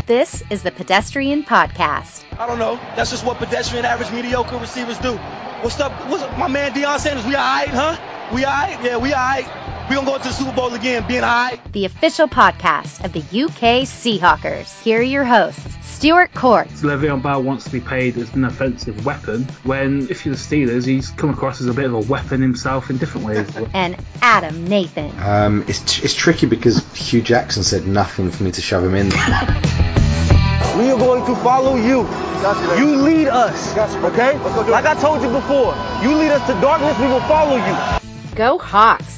This is the Pedestrian Podcast. I don't know. That's just what pedestrian, average, mediocre receivers do. What's up? My man Deion Sanders, we all right, huh? We all right? Yeah, we all right. We gonna go into the Super Bowl again, being all right. The official podcast of the UK Seahawkers. Here are your hosts, Stuart Court. Le'Veon Bell wants to be paid as an offensive weapon, when if you're the Steelers, he's come across as a bit of a weapon himself in different ways. And Adam Nathan. It's tricky because Hugh Jackson said nothing for me to shove him in. We are going to follow you. You lead us, okay? Like I told you before, you lead us to darkness, we will follow you. Go Hawks.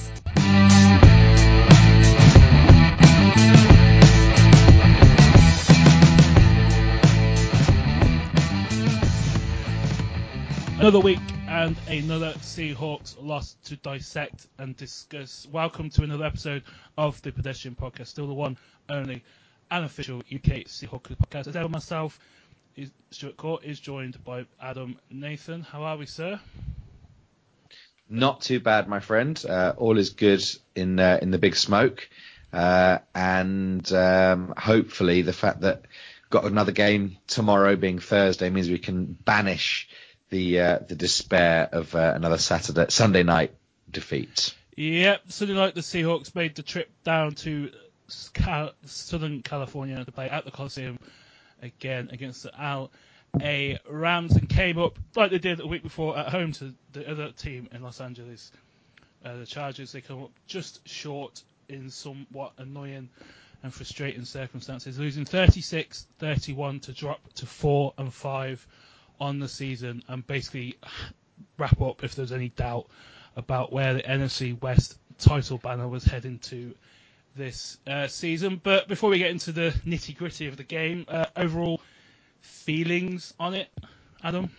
Another week and another Seahawks loss to dissect and discuss. Welcome to another episode of the Pedestrian Podcast, still the one, only, unofficial UK Seahawks podcast. As ever, myself, Stuart Court, is joined by Adam Nathan. How are we, sir? Not too bad, my friend. All is good in the big smoke, and hopefully the fact that got another game tomorrow, being Thursday, means we can banish the despair of another Sunday night defeat. Yep, Sunday night the Seahawks made the trip down to Southern California to play at the Coliseum again against the LA Rams, and came up like they did a week before at home to the other team in Los Angeles, the Chargers. They come up just short in somewhat annoying and frustrating circumstances, losing 36-31 to drop to 4-5 on the season, and basically wrap up if there's any doubt about where the NFC West title banner was heading to this season. But before we get into the nitty gritty of the game, overall feelings on it, Adam?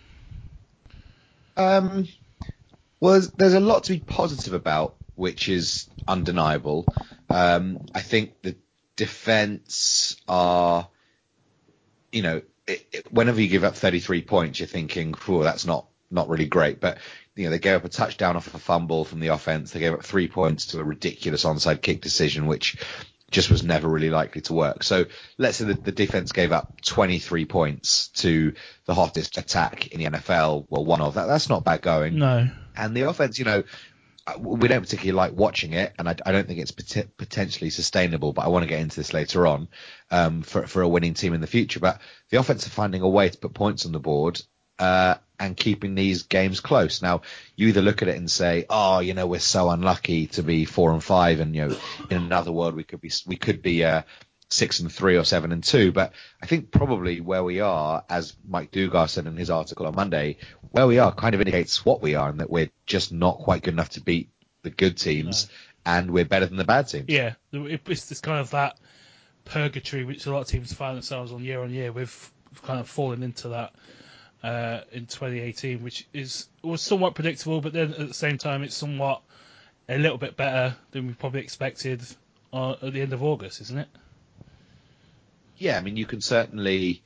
Well, there's a lot to be positive about, which is undeniable. I think the defense are, whenever you give up 33 points, you're thinking, "Oh, that's not really great." But they gave up a touchdown off of a fumble from the offense. They gave up 3 points to a ridiculous onside kick decision, which just was never really likely to work. So let's say that the defense gave up 23 points to the hottest attack in the NFL. Well, one of that. That's not bad going. No. And the offense, we don't particularly like watching it, and I don't think it's potentially sustainable, but I want to get into this later on for a winning team in the future. But the offense are finding a way to put points on the board and keeping these games close. Now, you either look at it and say, we're so unlucky to be 4-5, and in another world we could be 6-3 or 7-2. But I think probably where we are, as Mike Dugar said in his article on Monday, where we are kind of indicates what we are, and that we're just not quite good enough to beat the good teams, and we're better than the bad teams. Yeah, it's this kind of that purgatory which a lot of teams find themselves on year. We've kind of fallen into that in 2018, which was somewhat predictable, but then at the same time it's somewhat a little bit better than we probably expected at the end of August, isn't it? Yeah, I mean, you can certainly.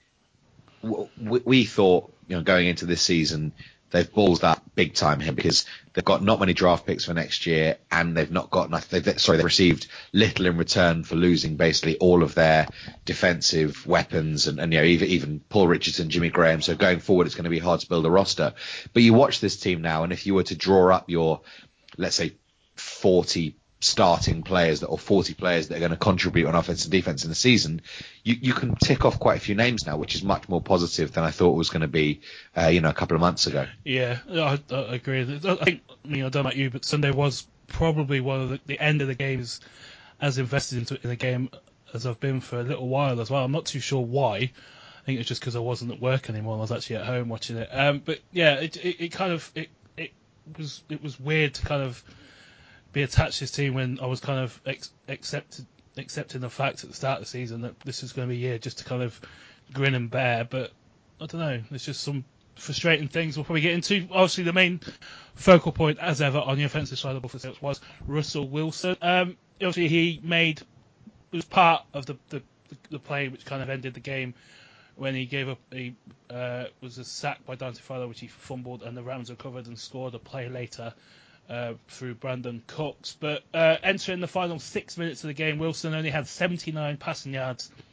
We thought, going into this season, they've ballsed up big time here because they've got not many draft picks for next year, and they've not got enough. They've received little in return for losing basically all of their defensive weapons, and even Paul Richardson, Jimmy Graham. So going forward, it's going to be hard to build a roster. But you watch this team now, and if you were to draw up your, let's say, 40 starting players or 40 players that are going to contribute on offense and defense in the season, you can tick off quite a few names now, which is much more positive than I thought it was going to be, a couple of months ago. Yeah, I agree. I think, I don't know about you, but Sunday was probably one of the end of the games as invested in the game as I've been for a little while as well. I'm not too sure why. I think it's just because I wasn't at work anymore. I was actually at home watching it. But yeah, it was weird to kind of be attached to this team when I was kind of accepting the fact at the start of the season that this was going to be a year just to kind of grin and bear. But I don't know, there's just some frustrating things we'll probably get into. Obviously, the main focal point, as ever, on the offensive side of the ball was Russell Wilson. Obviously, he was part of the play which kind of ended the game when he gave up was a sack by Dante Fowler, which he fumbled, and the Rams recovered and scored a play later through Brandon Cooks. But entering the final 6 minutes of the game, Wilson only had 79 passing yards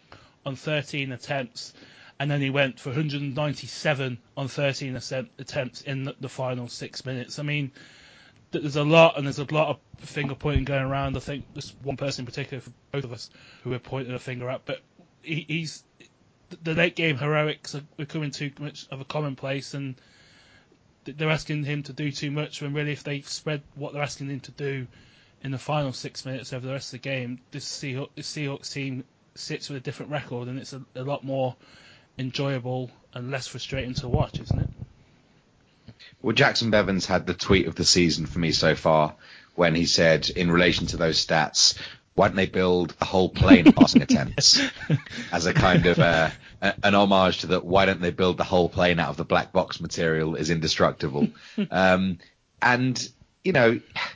on 13 attempts, and then he went for 197 on 13 attempts in the final 6 minutes. I mean, there's a lot of finger pointing going around. I think there's one person in particular for both of us who we're pointing a finger at, but he's the late game heroics are becoming too much of a commonplace, and they're asking him to do too much when really if they spread what they're asking him to do in the final 6 minutes over the rest of the game, this Seahawks team sits with a different record, and it's a lot more enjoyable and less frustrating to watch, isn't it? Well, Jackson Bevins had the tweet of the season for me so far when he said, in relation to those stats, why don't they build a whole plane of passing attempts as a kind of an homage to that? Why don't they build the whole plane out of the black box material is indestructible? And, you know,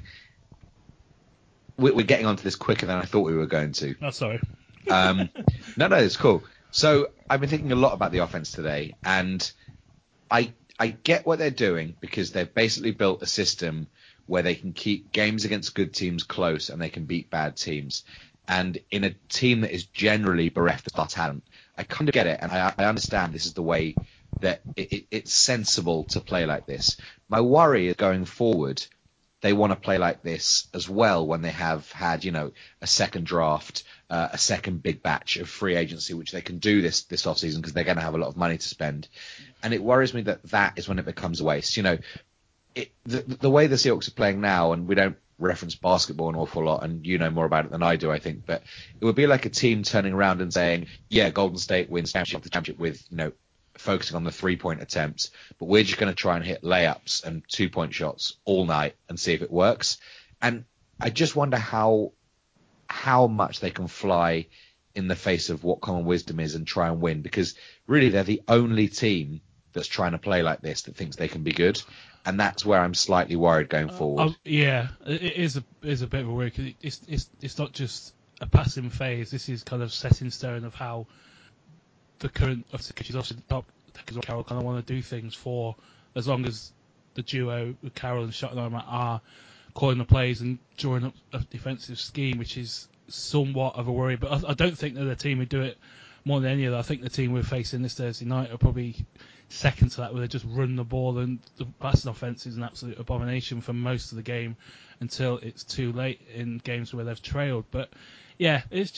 we're getting onto this quicker than I thought we were going to. Oh, sorry. No, it's cool. So I've been thinking a lot about the offense today, and I get what they're doing because they've basically built a system where they can keep games against good teams close and they can beat bad teams. And in a team that is generally bereft of star talent, I kind of get it, and I understand this is the way that it's sensible to play like this. My worry is going forward, they want to play like this as well when they have had, you know, a second draft, a second big batch of free agency, which they can do this offseason because they're going to have a lot of money to spend. And it worries me that is when it becomes a waste. You know, the way the Seahawks are playing now, and we don't reference basketball an awful lot, and you know more about it than I do, I think, but it would be like a team turning around and saying, yeah, Golden State wins the championship with, you know, focusing on the 3-point attempts, but we're just going to try and hit layups and 2-point shots all night and see if it works. And I just wonder how much they can fly in the face of what common wisdom is and try and win, because really they're the only team that's trying to play like this that thinks they can be good. And that's where I'm slightly worried going forward. Yeah, it is a bit of a worry, because it's not just a passing phase. This is kind of set in stone of how the current coaches, obviously not because Carroll kind of want to do things for as long as the duo with Carroll and Schottenheimer are calling the plays and drawing up a defensive scheme, which is somewhat of a worry. But I don't think they're the team who do it more than any other. I think the team we're facing this Thursday night are probably second to that, where they just run the ball, and the passing offense is an absolute abomination for most of the game until it's too late in games where they've trailed. But yeah, I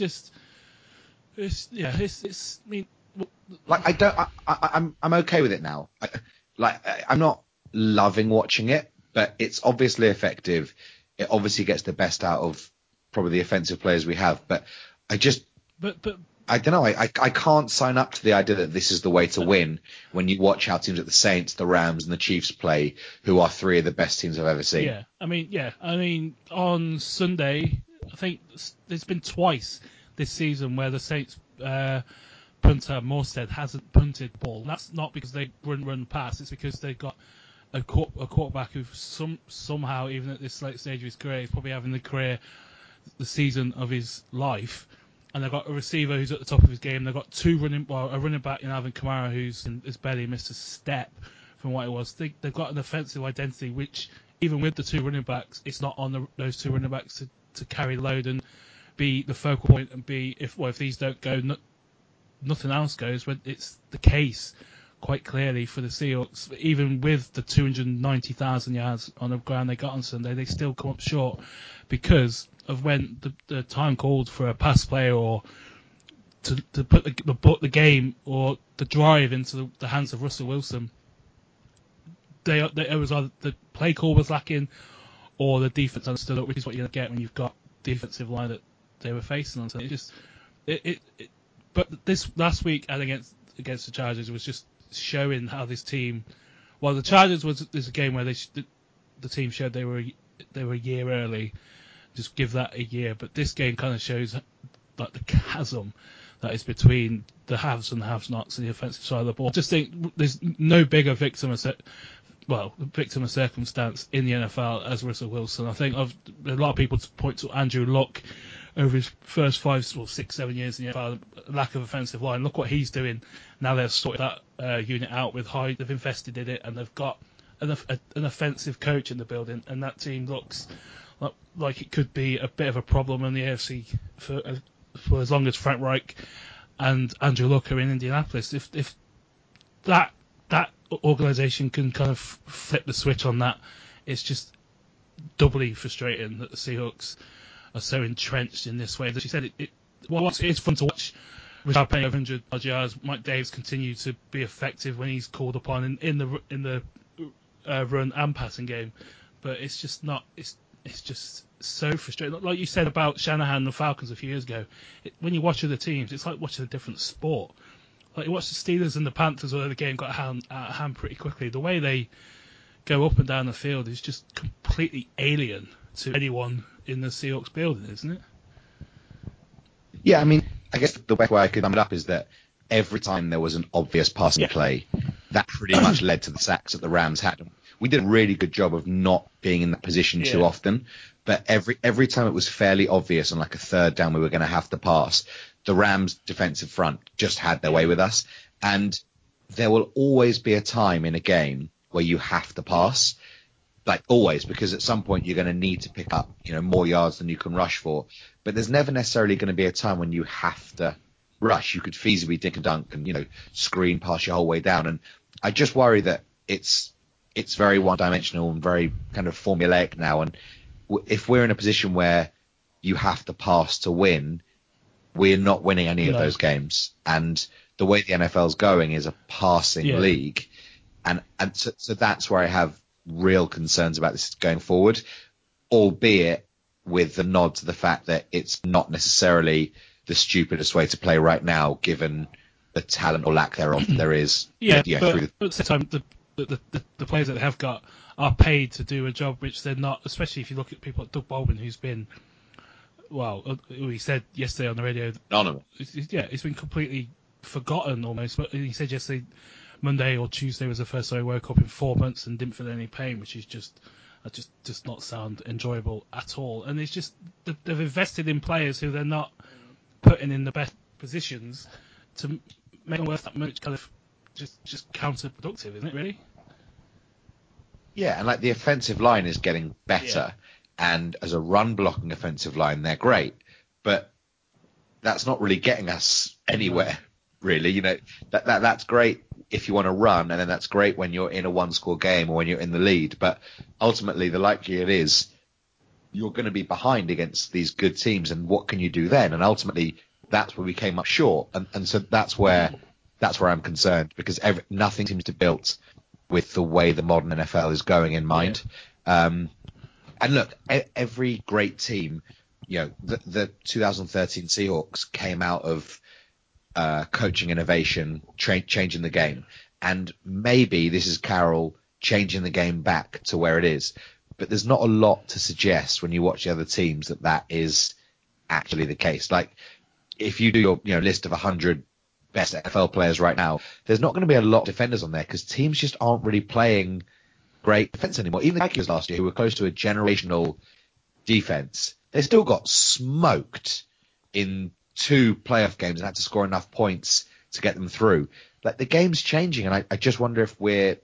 mean, like I'm okay with it now. I'm not loving watching it, but it's obviously effective. It obviously gets the best out of probably the offensive players we have. But I don't know. I can't sign up to the idea that this is the way to win when you watch how teams like the Saints, the Rams, and the Chiefs play, who are three of the best teams I've ever seen. Yeah, I mean, on Sunday, I think there's been twice this season where the Saints punter Morstead hasn't punted the ball. That's not because they run pass. It's because they've got a quarterback who somehow, even at this late stage of his career, is probably having the season of his life. And they've got a receiver who's at the top of his game. They've got a running back in Alvin Kamara who's barely missed a step from what it was. They've got an offensive identity, which even with the two running backs, it's not on those two running backs to carry the load and be the focal point and be if these don't go, nothing else goes. When it's the case quite clearly for the Seahawks, even with the 290,000 yards on the ground they got on Sunday, they still come up short because of when the time called for a pass play or to put the game or the drive into the hands of Russell Wilson. It was either the play call was lacking or the defense understood it, which is what you're going to get when you've got the defensive line that they were facing on. So but this last week and against the Chargers was just showing how this team. Well, the Chargers was a game where the team showed they were a year early. Just give that a year, but this game kind of shows like the chasm that is between the haves and the have-nots on the offensive side of the ball. I just think there's no bigger victim of circumstance in the NFL as Russell Wilson. I think a lot of people point to Andrew Luck over his first 5, 6, 7 years in the NFL, lack of offensive line. Look what he's doing now. They've sorted that unit out with Hyde. They've invested in it, and they've got an offensive coach in the building, and that team looks like it could be a bit of a problem in the AFC for as long as Frank Reich and Andrew Luck are in Indianapolis. If that organisation can kind of flip the switch on that, it's just doubly frustrating that the Seahawks are so entrenched in this way. As you said, it's fun to watch Rashad Penny over 100 yards. Mike Davis continue to be effective when he's called upon in the run and passing game, but it's just not. It's just so frustrating. Like you said about Shanahan and the Falcons a few years ago, when you watch other teams, it's like watching a different sport. Like you watch the Steelers and the Panthers, although the game got out of hand pretty quickly. The way they go up and down the field is just completely alien to anyone in the Seahawks building, isn't it? Yeah, I mean, I guess the way I could sum it up is that every time there was an obvious passing play, that pretty much led to the sacks that the Rams had. We did a really good job of not being in that position too often, but every time it was fairly obvious on like a third down we were going to have to pass, the Rams' defensive front just had their way with us. And there will always be a time in a game where you have to pass, like always, because at some point you're going to need to pick up, more yards than you can rush for. But there's never necessarily going to be a time when you have to rush. You could feasibly dink and dunk and, screen pass your whole way down. And I just worry that it's very one-dimensional and very kind of formulaic now. And if we're in a position where you have to pass to win, we're not winning any of those games. And the way the NFL's going is a passing league. And so that's where I have real concerns about this going forward, albeit with the nod to the fact that it's not necessarily the stupidest way to play right now, given the talent or lack thereof there is. But at the same time, the players that they have got are paid to do a job which they're not, especially if you look at people like Doug Baldwin, who's been, he said yesterday on the radio, it's been completely forgotten almost. But he said yesterday, Monday or Tuesday was the first time I woke up in 4 months and didn't feel any pain, which is just does not sound enjoyable at all. And it's just they've invested in players who they're not putting in the best positions to make them worth that much. Kind of just counterproductive, isn't it? Really? Yeah, and like the offensive line is getting better, and as a run blocking offensive line, they're great, but that's not really getting us anywhere. Really, that's great if you want to run, and then that's great when you're in a one-score game or when you're in the lead. But ultimately, the likelihood is you're going to be behind against these good teams, and what can you do then? And ultimately, that's where we came up short, and so that's where I'm concerned, because nothing seems to be built with the way the modern NFL is going in mind. And look, every great team, the 2013 Seahawks came out of coaching innovation, changing the game. And maybe this is Carroll changing the game back to where it is. But there's not a lot to suggest when you watch the other teams that is actually the case. Like, if you do your list of 100 best NFL players right now, there's not going to be a lot of defenders on there because teams just aren't really playing great defense anymore. Even the Vikings last year, who were close to a generational defense, they still got smoked in 2 playoff games and had to score enough points to get them through. Like, the game's changing, and I just wonder if we're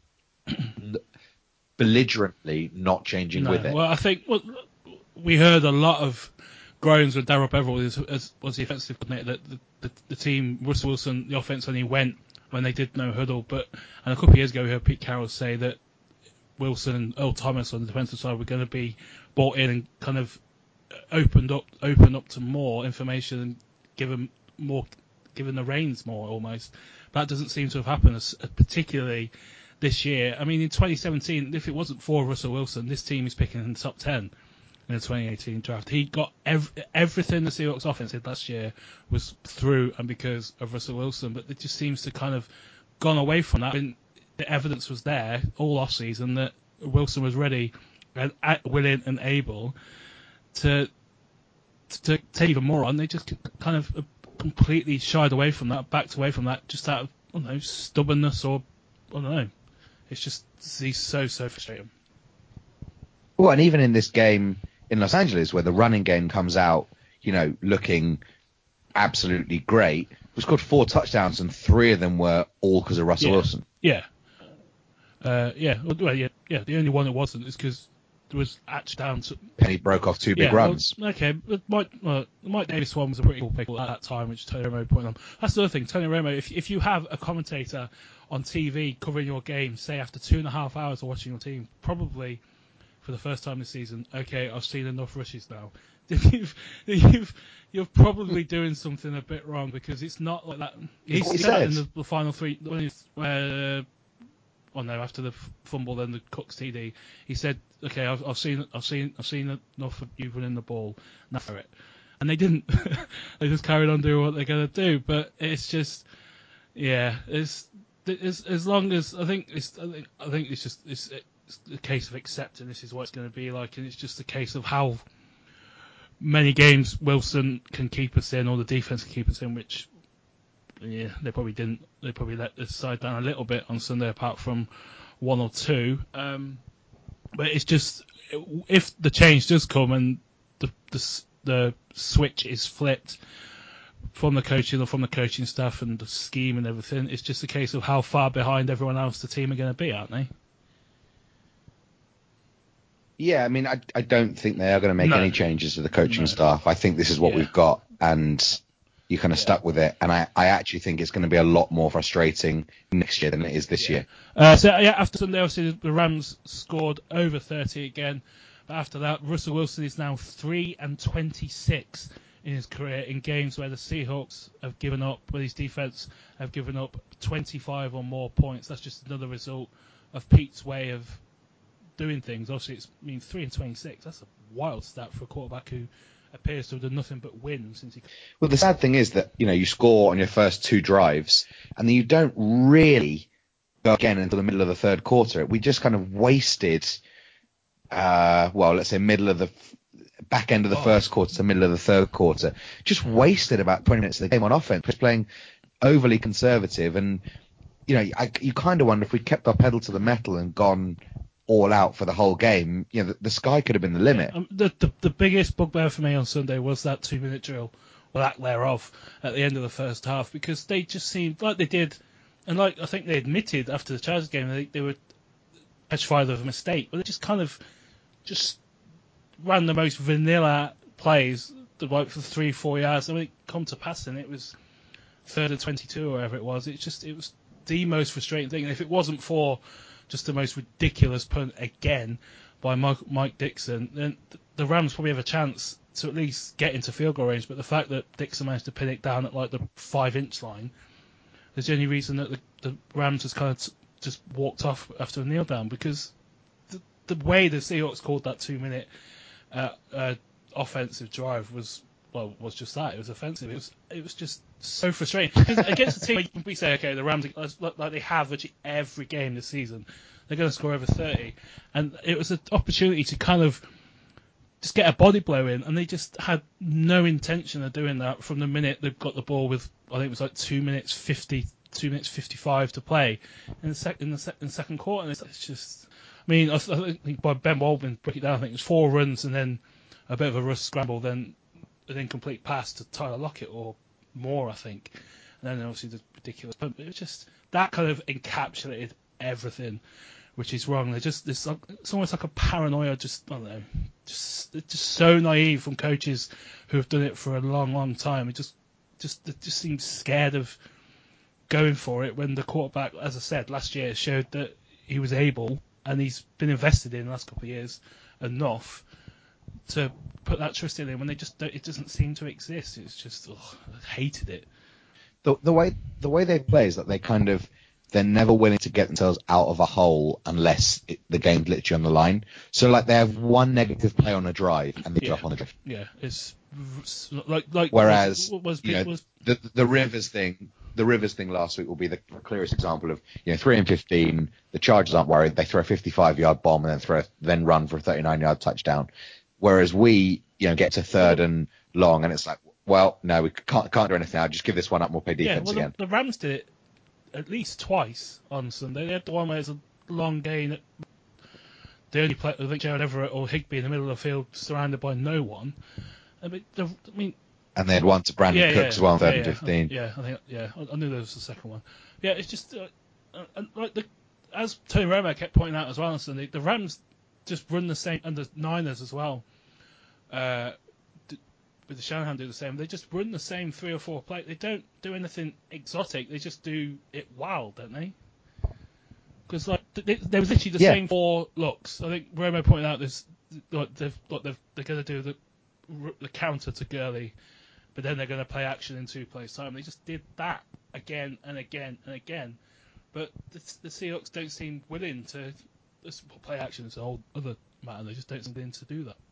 belligerently not changing with it. Well, I think we heard a lot of groans when Darryl Bevell was the offensive coordinator that the team, Russell Wilson, the offense only went when they did no huddle. And a couple of years ago, we heard Pete Carroll say that Wilson and Earl Thomas on the defensive side were going to be brought in and kind of open up to more information and given the reins more almost. That doesn't seem to have happened, particularly this year. I mean, in 2017, if it wasn't for Russell Wilson, this team is picking in the top 10 in the 2018 draft. He got everything the Seahawks offense did last year was through and because of Russell Wilson, but it just seems to kind of gone away from that. And the evidence was there all off season that Wilson was ready and willing and able to take even more on. They just kind of completely shied away from that, backed away from that, just out of stubbornness or I don't know. It's just he's so frustrating. Well, and even in this game in Los Angeles, where the running game comes out, looking absolutely great, we scored 4 touchdowns and 3 of them were all because of Russell Wilson. Yeah. The only one that wasn't is because was actually down to. And he broke off two big runs. Well, okay, but Mike Davis one was a pretty cool pick at that time, which Tony Romo pointed on. That's the other thing, Tony Romo. If you have a commentator on TV covering your game, say after 2.5 hours of watching your team, probably for the first time this season, okay, I've seen enough rushes now. You're probably doing something a bit wrong, because it's not like that. He said in the final three, after the fumble, then the Cooks TD, he said, "Okay, I've seen enough of you running the ball. Now for it." And they didn't. They just carried on doing what they're gonna do. But it's just, it's as long as I think it's a case of accepting this is what it's going to be like, and it's just a case of how many games Wilson can keep us in, or the defense can keep us in, which. Yeah, they probably didn't. They probably let this side down a little bit on Sunday, apart from one or two. But it's just, if the change does come and the switch is flipped from the coaching or from the coaching staff and the scheme and everything, it's just a case of how far behind everyone else the team are going to be, aren't they? Yeah, I mean, I don't think they are going to make any changes to the coaching staff. I think this is what we've got, and you kind of stuck with it, and I actually think it's going to be a lot more frustrating next year than it is this year. After Sunday, obviously the Rams scored over 30 again, but after that, Russell Wilson is now 3-26 in his career in games where the Seahawks have given up, where his defense have given up 25 or more points. That's just another result of Pete's way of doing things. Obviously, 3-26. That's a wild stat for a quarterback who appears to have done nothing but win since he. Well, the sad thing is that you score on your first two drives, and then you don't really go again until the middle of the third quarter. We just kind of wasted, let's say middle of the back end of the first quarter to middle of the third quarter. Just wasted about 20 minutes of the game on offense, just playing overly conservative, and you kind of wonder if we'd kept our pedal to the metal and gone all out for the whole game, the sky could have been the limit. The biggest bugbear for me on Sunday was that 2-minute drill, or lack thereof, at the end of the first half, because they just seemed like they did, and like I think they admitted after the Chargers game, they were petrified of a mistake, but they just kind of just ran the most vanilla plays, for 3-4 yards. I mean, come to passing, it was 3rd and 22 or whatever it was. It was the most frustrating thing. And if it wasn't for just the most ridiculous punt again by Mike Dixon, then the Rams probably have a chance to at least get into field goal range. But the fact that Dixon managed to pin it down at like the 5-inch line is the only reason that the Rams just kind of just walked off after a kneel down, because the way the Seahawks called that 2-minute offensive drive was just that. It was offensive. It was just so frustrating. Against a team where we say, okay, the Rams, like they have virtually every game this season, they're going to score over 30, and it was an opportunity to kind of just get a body blow in, and they just had no intention of doing that from the minute they've got the ball with, I think it was like 2 minutes 55 to play in the second quarter, and it's just, I mean, I think by Ben Waldman broke it down, I think it was 4 runs and then a bit of a rush scramble, then an incomplete pass to Tyler Lockett or more, I think. And then obviously the ridiculous punt. But it was just, that kind of encapsulated everything, which is wrong. It's almost like a paranoia, I don't know, it's just so naive from coaches who have done it for a long, long time. It just seems scared of going for it when the quarterback, as I said, last year showed that he was able, and he's been invested in the last couple of years enough to put that trust in him when it doesn't seem to exist. It's just, I hated it. The way they play is that they're never willing to get themselves out of a hole unless the game's literally on the line. So like they have one negative play on a drive and they drop on the drive. Yeah, it's like. Whereas the Rivers thing. The Rivers thing last week will be the clearest example of 3-15. The Chargers aren't worried. They throw a 55-yard bomb and then run for a 39-yard touchdown. Whereas we get to 3rd and long, and it's like, well, no, we can't do anything now. Just give this one up and we'll play defense again. The Rams did it at least twice on Sunday. They had the one where it's a long gain. They only play, I think, Gerald Everett or Higbee in the middle of the field, surrounded by no one. And they had one to Brandon Cooks as well, 3rd and 15. I knew there was the second one. Yeah, it's just as Tony Romo kept pointing out as well on Sunday, the Rams just run the same, and the Niners as well. With the Shanahan do the same. They just run the same 3 or 4 plays. They don't do anything exotic. They just do it wild, don't they? Because like there was literally the same 4 looks. I think Romo pointed out this. They're going to do the counter to Gurley, but then they're going to play action in 2 plays time. They just did that again and again and again. But the Seahawks don't seem willing to play action. It's a whole other matter. They just don't seem willing to do that.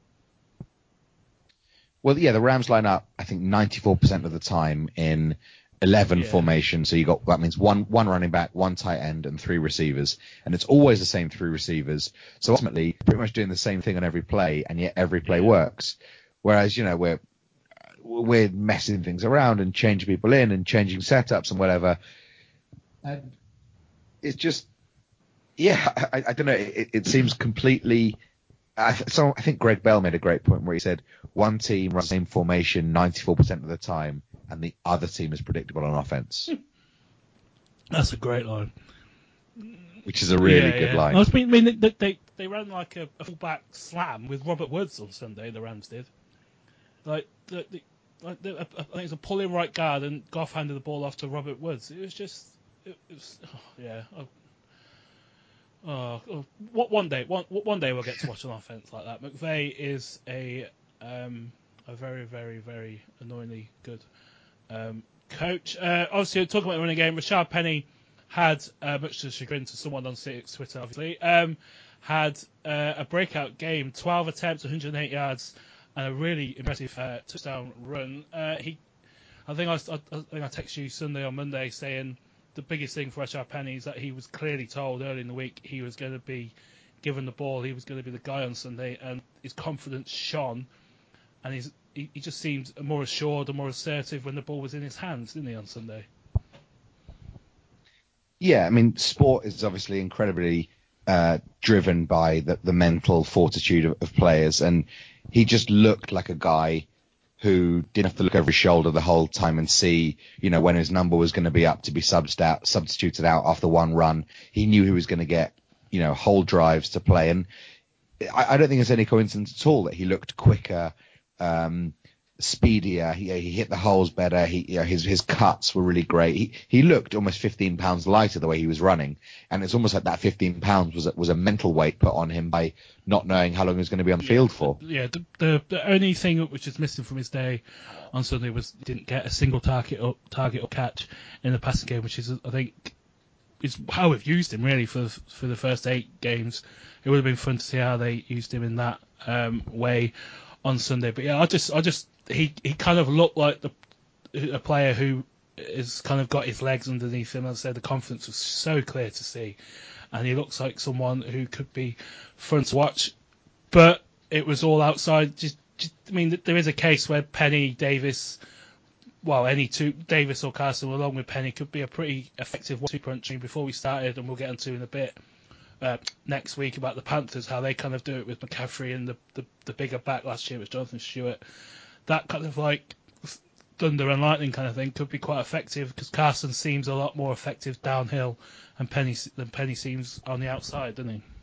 Well, yeah, the Rams line up, I think, 94% of the time in 11 formation. So that means one running back, 1 tight end, and 3 receivers. And it's always the same 3 receivers. So ultimately, pretty much doing the same thing on every play, and yet every play works. Whereas, we're messing things around and changing people in and changing setups and whatever. And it's just, I don't know. It seems completely. So I think Greg Bell made a great point where he said one team runs the same formation 94% of the time, and the other team is predictable on offense. That's a great line. Which is a really good line. I mean, they ran like a fullback slam with Robert Woods on Sunday. The Rams did. I think it's a pull-in right guard, and Goff handed the ball off to Robert Woods. It was just, one day we'll get to watch an offense like that. McVay is a very, very, very annoyingly good coach. Obviously, talking about the running game, Rashad Penny had, much to the chagrin to someone on Twitter, obviously, had a breakout game, 12 attempts, 108 yards, and a really impressive touchdown run. I think I texted you Sunday or Monday saying the biggest thing for Rashad Penny is that he was clearly told early in the week he was going to be given the ball, he was going to be the guy on Sunday, and his confidence shone, and he just seemed more assured and more assertive when the ball was in his hands, didn't he, on Sunday? Yeah, I mean, sport is obviously incredibly driven by the mental fortitude of players, and he just looked like a guy who didn't have to look over his shoulder the whole time and see, when his number was going to be up to be substituted out after one run. He knew he was going to get, whole drives to play. And I don't think it's any coincidence at all that he looked quicker, speedier. He hit the holes better. His cuts were really great. He looked almost 15 pounds lighter the way he was running, and it's almost like that 15 pounds was a mental weight put on him by not knowing how long he was going to be on the field for. Yeah, the only thing which is missing from his day on Sunday was he didn't get a single target or catch in the passing game, which is, I think, is how we've used him really for the first 8 games. It would have been fun to see how they used him in that way on Sunday. But yeah, he kind of looked like a player who has kind of got his legs underneath him. As I said, the confidence was so clear to see, and he looks like someone who could be fun to watch. But it was all outside. I mean, there is a case where Penny, Davis, any two, Davis or Carson, along with Penny, could be a pretty effective 1-2 punch. I mean, before we started, and we'll get into in a bit next week about the Panthers, how they kind of do it with McCaffrey and the bigger back last year was Jonathan Stewart. That kind of like thunder and lightning kind of thing could be quite effective, because Carson seems a lot more effective downhill and Penny seems on the outside, doesn't he?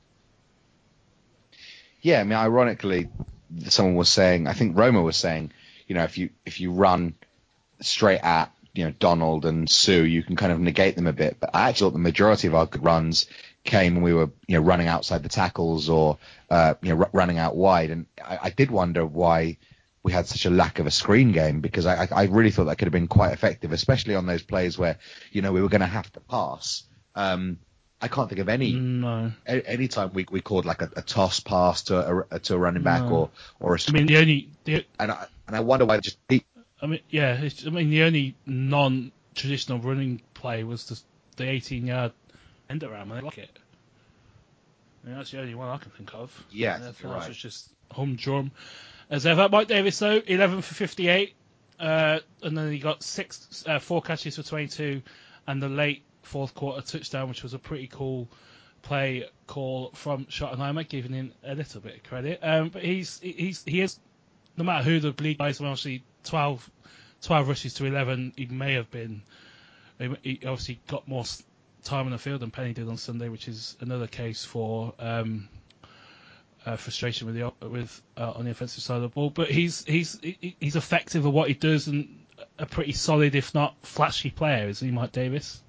Yeah, I mean, ironically, someone was saying, I think Roma was saying, if you run straight at Donald and Sue, you can kind of negate them a bit. But I actually thought the majority of our good runs came when we were running outside the tackles or running out wide, and I did wonder why we had such a lack of a screen game, because I really thought that could have been quite effective, especially on those plays where we were going to have to pass. I can't think of any time we called like a toss pass to a running back or a. I mean, and I wonder why just. I mean, yeah. The only non-traditional running play was the 18-yard end around. I like it. I mean, that's the only one I can think of. Yeah, you're right. It was just humdrum as ever. Mike Davis, though, 11 for 58, and then he got 4 catches for 22, and the late fourth quarter touchdown, which was a pretty cool play call from Schottenheimer, giving him a little bit of credit. But he is, no matter who the league guys, obviously 12 rushes to 11, he may have been. He obviously got more time on the field than Penny did on Sunday, which is another case for frustration with on the offensive side of the ball. But he's effective at what he does and a pretty solid, if not flashy player, isn't he, Mike Davis?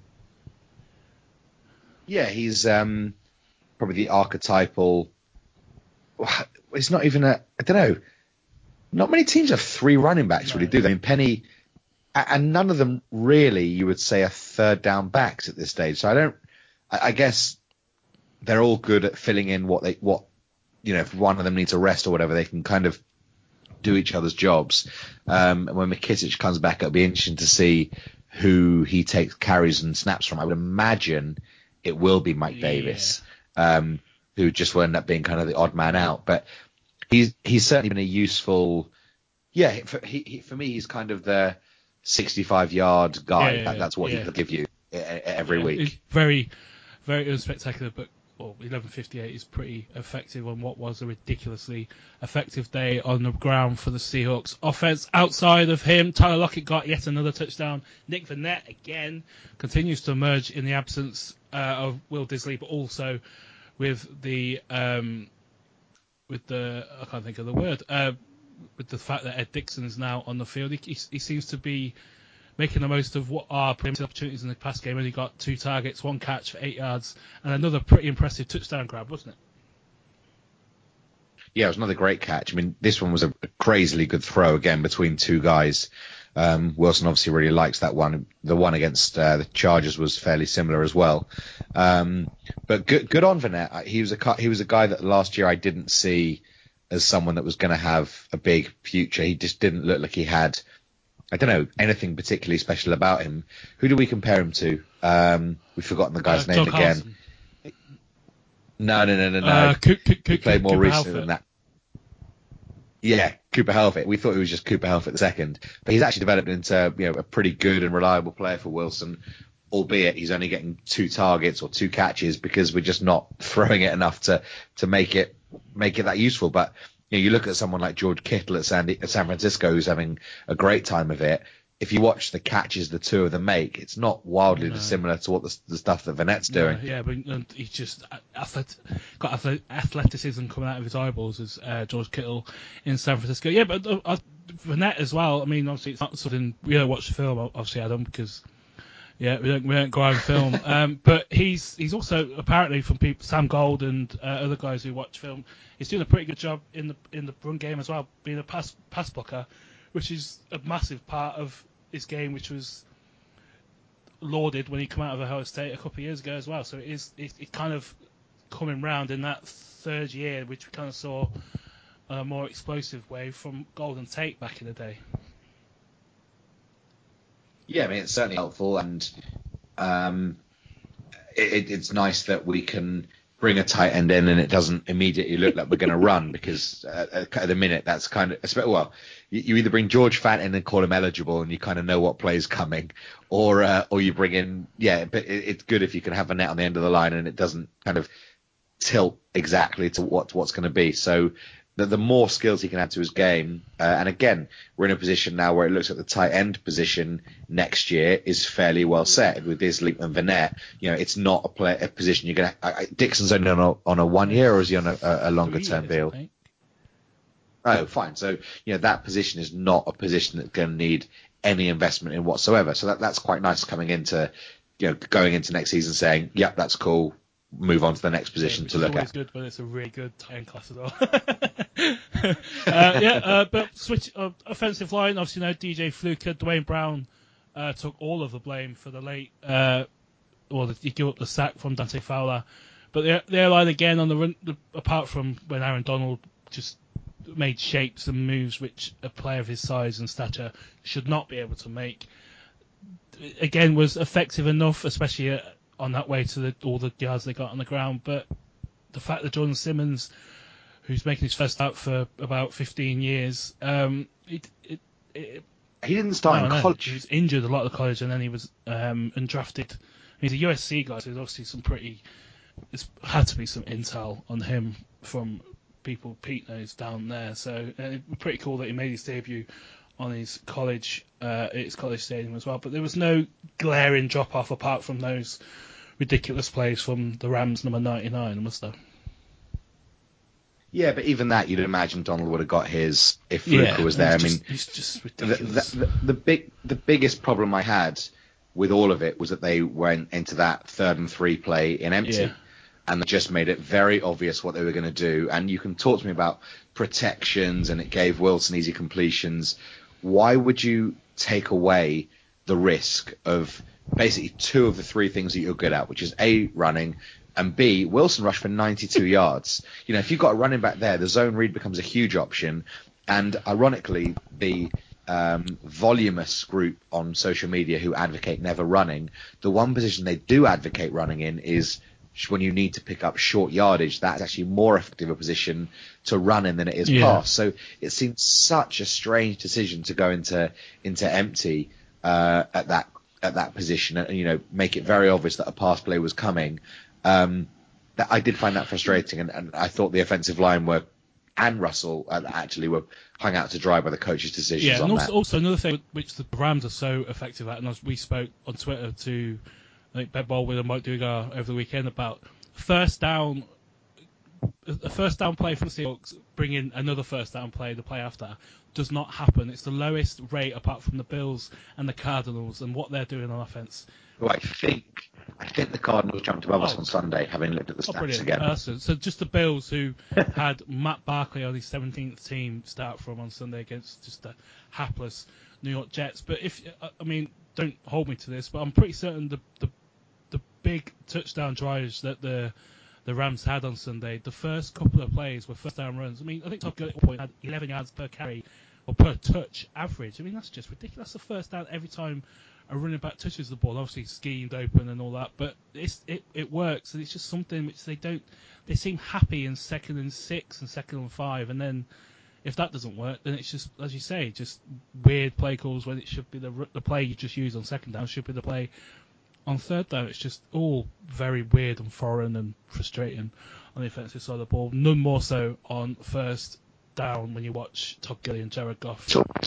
Yeah, he's probably the archetypal. It's not even I don't know. Not many teams have 3 running backs, really, do they? I mean, Penny, and none of them really, you would say, are third down backs at this stage. So I guess they're all good at filling in if one of them needs a rest or whatever, they can kind of do each other's jobs. And when McKissic comes back, it'll be interesting to see who he takes carries and snaps from. I would imagine it will be Mike Davis, who just will end up being kind of the odd man out. But he's certainly been a useful. Yeah, for me, he's kind of the 65-yard guy. That's what he could give you every week. It's very, very unspectacular, but 11:58 is pretty effective on what was a ridiculously effective day on the ground for the Seahawks offense. Outside of him, Tyler Lockett got yet another touchdown. Nick Vannett again continues to emerge in the absence of Will Disley, but also with the I can't think of the word. With the fact that Ed Dixon is now on the field, he seems to be making the most of what are limited opportunities in the past game. Only got 2 targets, 1 catch for 8 yards, and another pretty impressive touchdown grab, wasn't it? Yeah, it was another great catch. I mean, this one was a crazily good throw again between 2 guys. Wilson obviously really likes that one. The one against the Chargers was fairly similar as well. But good on Vannett. He was a guy that last year I didn't see as someone that was going to have a big future. He just didn't look like he had, I don't know, anything particularly special about him. Who do we compare him to? We've forgotten the guy's name again. No. He played more recently than that. Yeah, Cooper Helfrich. We thought he was just Cooper Helfrich the second, but he's actually developed into a pretty good and reliable player for Wilson, albeit he's only getting 2 targets or 2 catches because we're just not throwing it enough to make it that useful. But you look at someone like George Kittle at San Francisco, who's having a great time of it. If you watch the catches the 2 of them make, it's not wildly dissimilar to what the stuff that Vannett's doing. Yeah, but he's just got athleticism coming out of his eyeballs as George Kittle in San Francisco. Yeah, but Vannett as well. I mean, obviously it's not something we don't watch the film, obviously, Adam, because we don't go out and film. But he's also apparently from Sam Gold and other guys who watch film. He's doing a pretty good job in the run game as well, being a pass blocker, which is a massive part of his game, which was lauded when he came out of Ohio State a couple of years ago as well. So it's kind of coming round in that 3rd year, which we kind of saw on a more explosive way from Golden Tate back in the day. Yeah, I mean, it's certainly helpful, and it's nice that we can bring a tight end in and it doesn't immediately look like we're going to run, because at the minute that's kind of, you either bring George Fant in and call him eligible and you kind of know what play's coming, or you bring in, but it's good if you can have a net on the end of the line and it doesn't kind of tilt exactly to what's going to be. So the more skills he can add to his game, and again, we're in a position now where it looks like the tight end position next year is fairly well set with Disley and Vannett. It's not a position you're going to. Dixon's only on a 1 year, or is he on a longer term deal? Oh, fine. So that position is not a position that's going to need any investment in whatsoever. So that's quite nice coming into going into next season saying, yep, that's cool. Move on to the next position to look at. It's good, but it's a really good tight end class as well. But switch offensive line. Obviously, DJ Fluker, Dwayne Brown took all of the blame for the late, he gave up the sack from Dante Fowler. But the line again on the run, apart from when Aaron Donald just made shapes and moves which a player of his size and stature should not be able to make, again was effective enough, especially on that way to all the yards they got on the ground. But the fact that Jordan Simmons, who's making his first start for about 15 years, he didn't start in college. He was injured a lot of the college, and then he was undrafted. He's a USC guy, so there's obviously there's had to be some intel on him from people Pete knows down there. So pretty cool that he made his debut on his college stadium as well. But there was no glaring drop off apart from those ridiculous plays from the Rams number 99, was there? Yeah, but even that, you'd imagine Donald would have got his if Fluker was there. It's just ridiculous. The biggest problem I had with all of it was that they went into that 3rd and 3 play in empty. Yeah. And they just made it very obvious what they were going to do. And you can talk to me about protections, and it gave Wilson easy completions. Why would you take away the risk of basically 2 of the 3 things that you're good at, which is A, running, and B, Wilson rushed for 92 yards. You know, if you've got a running back there, the zone read becomes a huge option. And ironically, the voluminous group on social media who advocate never running, the one position they do advocate running in is when you need to pick up short yardage. That's actually more effective a position to run in than it is pass. So it seems such a strange decision to go into empty at that position, and you know, make it very obvious that a pass play was coming. That I did find that frustrating, and I thought the offensive line and Russell actually were hung out to dry by the coach's decisions on that. Also another thing which the Rams are so effective at, and as we spoke on Twitter to, I think, Ben Baldwin and Mike Dugar over the weekend about a first down play from the Seahawks, bring in another first down play the play after, does not happen. It's the lowest rate apart from the Bills and the Cardinals and what they're doing on offense. Well, I think the Cardinals jumped above us on Sunday, having looked at the stats again. So just the Bills, who had Matt Barkley on his 17th team start from on Sunday against just the hapless New York Jets. But don't hold me to this, but I'm pretty certain the big touchdown drives that the Rams had on Sunday, the first couple of plays were first down runs. I mean, I think Todd Gurley at one point had 11 yards per carry or per touch average. I mean, that's just ridiculous. That's the first down every time a running back touches the ball. Obviously schemed open and all that, but it works, and it's just something which they seem happy in 2nd and 6 and 2nd and 5, and then if that doesn't work, then it's just, as you say, just weird play calls when it should be the play you just used on 2nd down should be the play on 3rd down. It's just all very weird and foreign and frustrating on the offensive side of the ball. None more so on 1st down when you watch Todd Gurley and Jared Goff.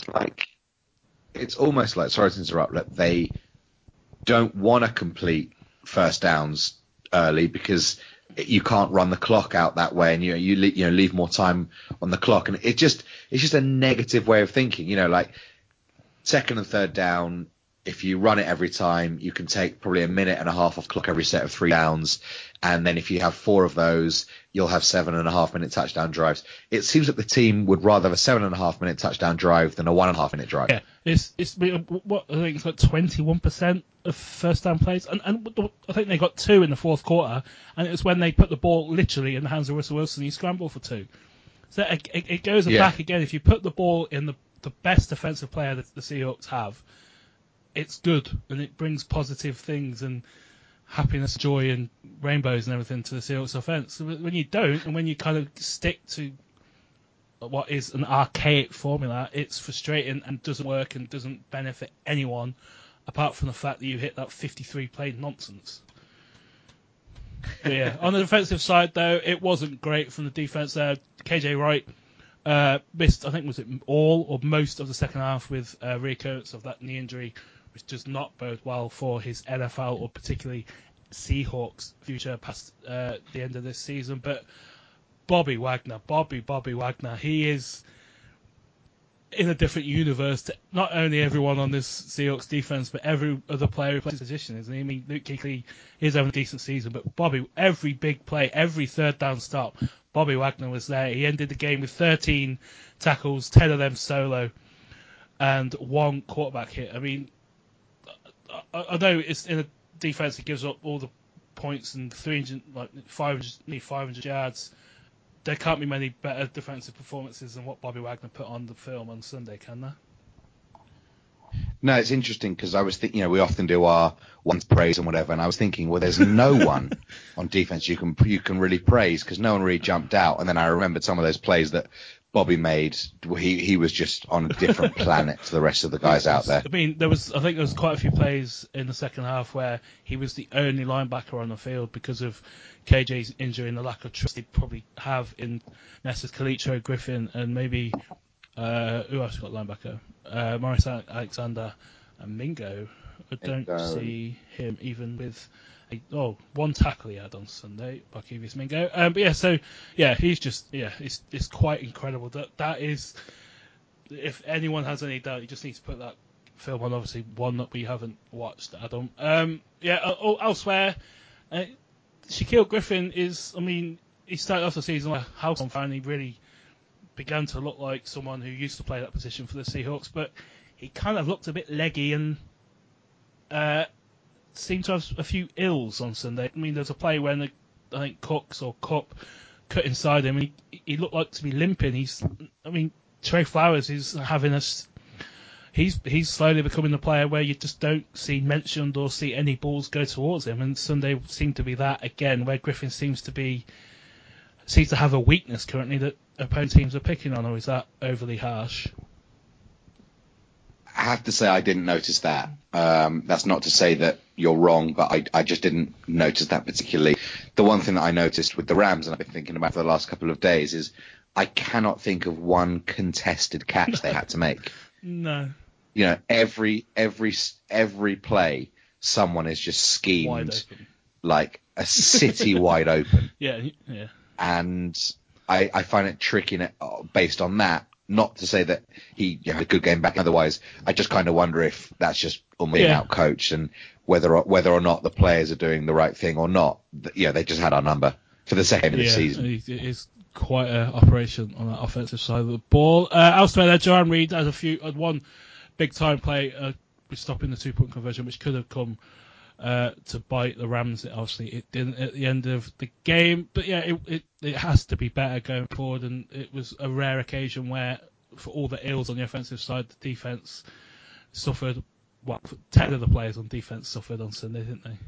It's almost like, sorry to interrupt, that they don't want to complete first downs early because you can't run the clock out that way, and you leave more time on the clock, and it's just a negative way of thinking. You know, like 2nd and 3rd down, if you run it every time, you can take probably a minute and a half off clock every set of 3 downs. And then if you have 4 of those, you'll have 7.5 minute touchdown drives. It seems that the team would rather have a 7.5 minute touchdown drive than a 1.5 minute drive. Yeah, it's what I think it's like 21% of first down plays, and I think they got 2 in the 4th quarter, and it was when they put the ball literally in the hands of Russell Wilson. He scrambled for 2. So it goes back again. If you put the ball in the best defensive player that the Seahawks have, it's good, and it brings positive things and happiness, joy, and rainbows and everything to the Seahawks offense. When you don't, and when you kind of stick to what is an archaic formula, it's frustrating and doesn't work and doesn't benefit anyone, apart from the fact that you hit that 53 play nonsense. But yeah, on the defensive side, though, it wasn't great from the defense there. KJ Wright missed, I think, was it all or most of the second half with reoccurrence of that knee injury, which does not bode well for his NFL or particularly Seahawks future past the end of this season. But Bobby Wagner, he is in a different universe to not only everyone on this Seahawks defense, but every other player who plays position. I mean, Luke Kuechly is having a decent season, but Bobby, every big play, every 3rd down stop, Bobby Wagner was there. He ended the game with 13 tackles, 10 of them solo, and 1 quarterback hit. I mean, I know it's in a defense that gives up all the points and 500 yards. There can't be many better defensive performances than what Bobby Wagner put on the film on Sunday, can there? No, it's interesting because I was thinking, we often do our one's praise and whatever, and I was thinking, well, there's no one on defense you can really praise because no one really jumped out. And then I remembered some of those plays that Bobby made. He was just on a different planet to the rest of the guys out there. I mean, I think there was quite a few plays in the second half where he was the only linebacker on the field because of KJ's injury and the lack of trust they probably have in Ness's Kalicho, Griffin, and maybe who else got linebacker? Morris Alexander and Mingo. I don't see him even with One tackle he had on Sunday, Barkevius Mingo. But it's quite incredible. That is, if anyone has any doubt, you just need to put that film on. Obviously, one that we haven't watched, Adam. Elsewhere, Shaquille Griffin he started off the season like a house on fire, and he really began to look like someone who used to play that position for the Seahawks, but he kind of looked a bit leggy and seemed to have a few ills on Sunday. There's a play when I think Cooks or Cup cut inside him, and he looked like to be limping. Trey Flowers is having he's slowly becoming the player where you just don't see mentioned or see any balls go towards him, and Sunday seemed to be that again, where Griffin seems to have a weakness currently that opponent teams are picking on, or is that overly harsh? I have to say I didn't notice that. That's not to say that you're wrong, but I just didn't notice that particularly. The one thing that I noticed with the Rams, and I've been thinking about for the last couple of days, is I cannot think of one contested catch they had to make. No. Every play, someone is just schemed like a city wide open. Yeah. And I find it tricky based on that. Not to say that he had a good game back. Otherwise, I just kind of wonder if that's just being out coached, and whether or not the players are doing the right thing or not. They just had our number for the second of the season. It is quite an operation on that offensive side of the ball. Elsewhere, there, Jarran Reed had one big time play stopping the 2-point conversion, which could have come to bite the Rams. Obviously, it didn't at the end of the game. But it has to be better going forward, and it was a rare occasion where, for all the ills on the offensive side, the defense suffered. 10 of the players on defense suffered on Sunday, didn't they?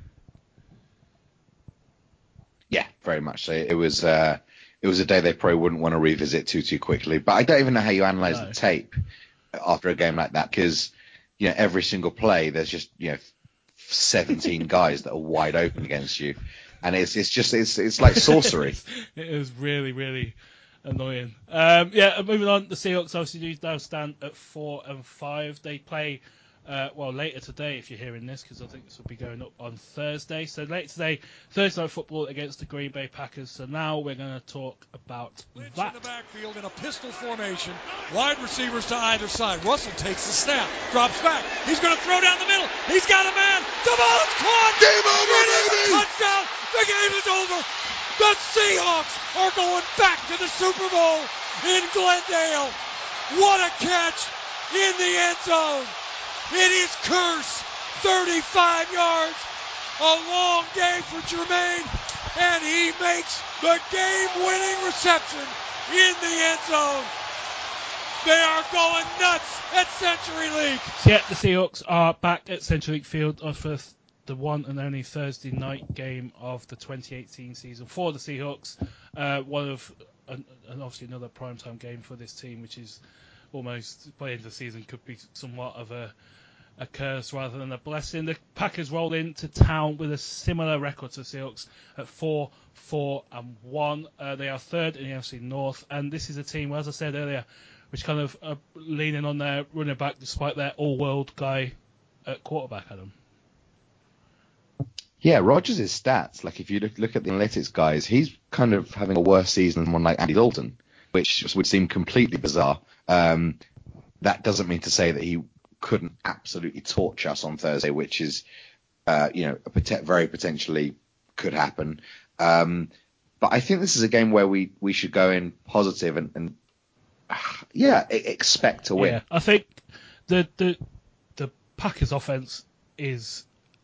Yeah, very much so. It was a day they probably wouldn't want to revisit too quickly. But I don't even know how you analyse the tape after a game like that, because every single play there's just 17 guys that are wide open against you, and it's like sorcery. It is really, really annoying. Moving on, the Seahawks obviously do now stand at 4-5. They play later today, if you're hearing this, because I think this will be going up on Thursday. So later today, Thursday Night Football against the Green Bay Packers. So now we're going to talk about Lynch that. In the backfield in a pistol formation, wide receivers to either side. Russell takes the snap, drops back. He's going to throw down the middle. He's got a man. The ball is caught. Game over, baby. Touchdown. The game is over. The Seahawks are going back to the Super Bowl in Glendale. What a catch in the end zone. It is Curse, 35 yards, a long day for Jermaine, and he makes the game-winning reception in the end zone. They are going nuts at CenturyLink. Yeah, the Seahawks are back at CenturyLink Field for the one and only Thursday night game of the 2018 season for the Seahawks. And obviously another primetime game for this team, which is almost, by the end of the season, could be somewhat of a curse rather than a blessing. The Packers roll into town with a similar record to the Seahawks at 4-4-1. They are third in the NFC North, and this is a team, as I said earlier, which kind of are leaning on their running back despite their all-world guy at quarterback, Adam. Yeah, Rodgers' stats, like if you look at the analytics guys, he's kind of having a worse season than one like Andy Dalton, which would seem completely bizarre. That doesn't mean to say that he couldn't absolutely torch us on Thursday, which is, very potentially could happen. But I think this is a game where we should go in positive and expect to win. Yeah, I think the Packers offense is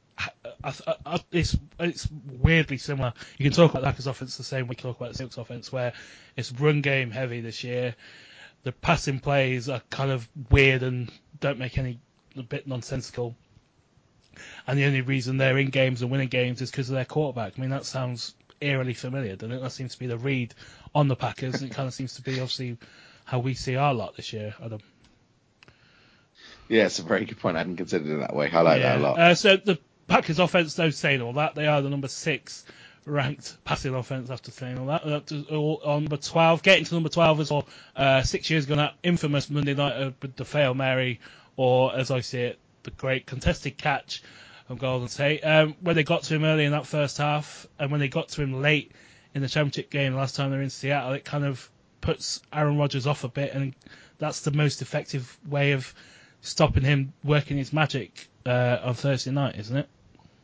it's weirdly similar. You can talk about the Packers offense the same way we talk about the Seahawks offense, where it's run game heavy this year. The passing plays are kind of weird and don't make a bit nonsensical. And the only reason they're in games and winning games is because of their quarterback. I mean, that sounds eerily familiar, doesn't it? That seems to be the read on the Packers, and it kind of seems to be obviously how we see our lot this year, Adam. Yeah, it's a very good point. I hadn't considered it that way. I like that a lot. So the Packers offense, don't say all that. They are the number 6 ranked passing offense after saying all that. On number 12, getting to number 12 as well. 6 years ago, that infamous Monday night with the Hail Mary, or as I see it, the great contested catch from Golden State. When they got to him early in that first half, and when they got to him late in the championship game last time they were in Seattle, it kind of puts Aaron Rodgers off a bit, and that's the most effective way of stopping him working his magic on Thursday night, isn't it?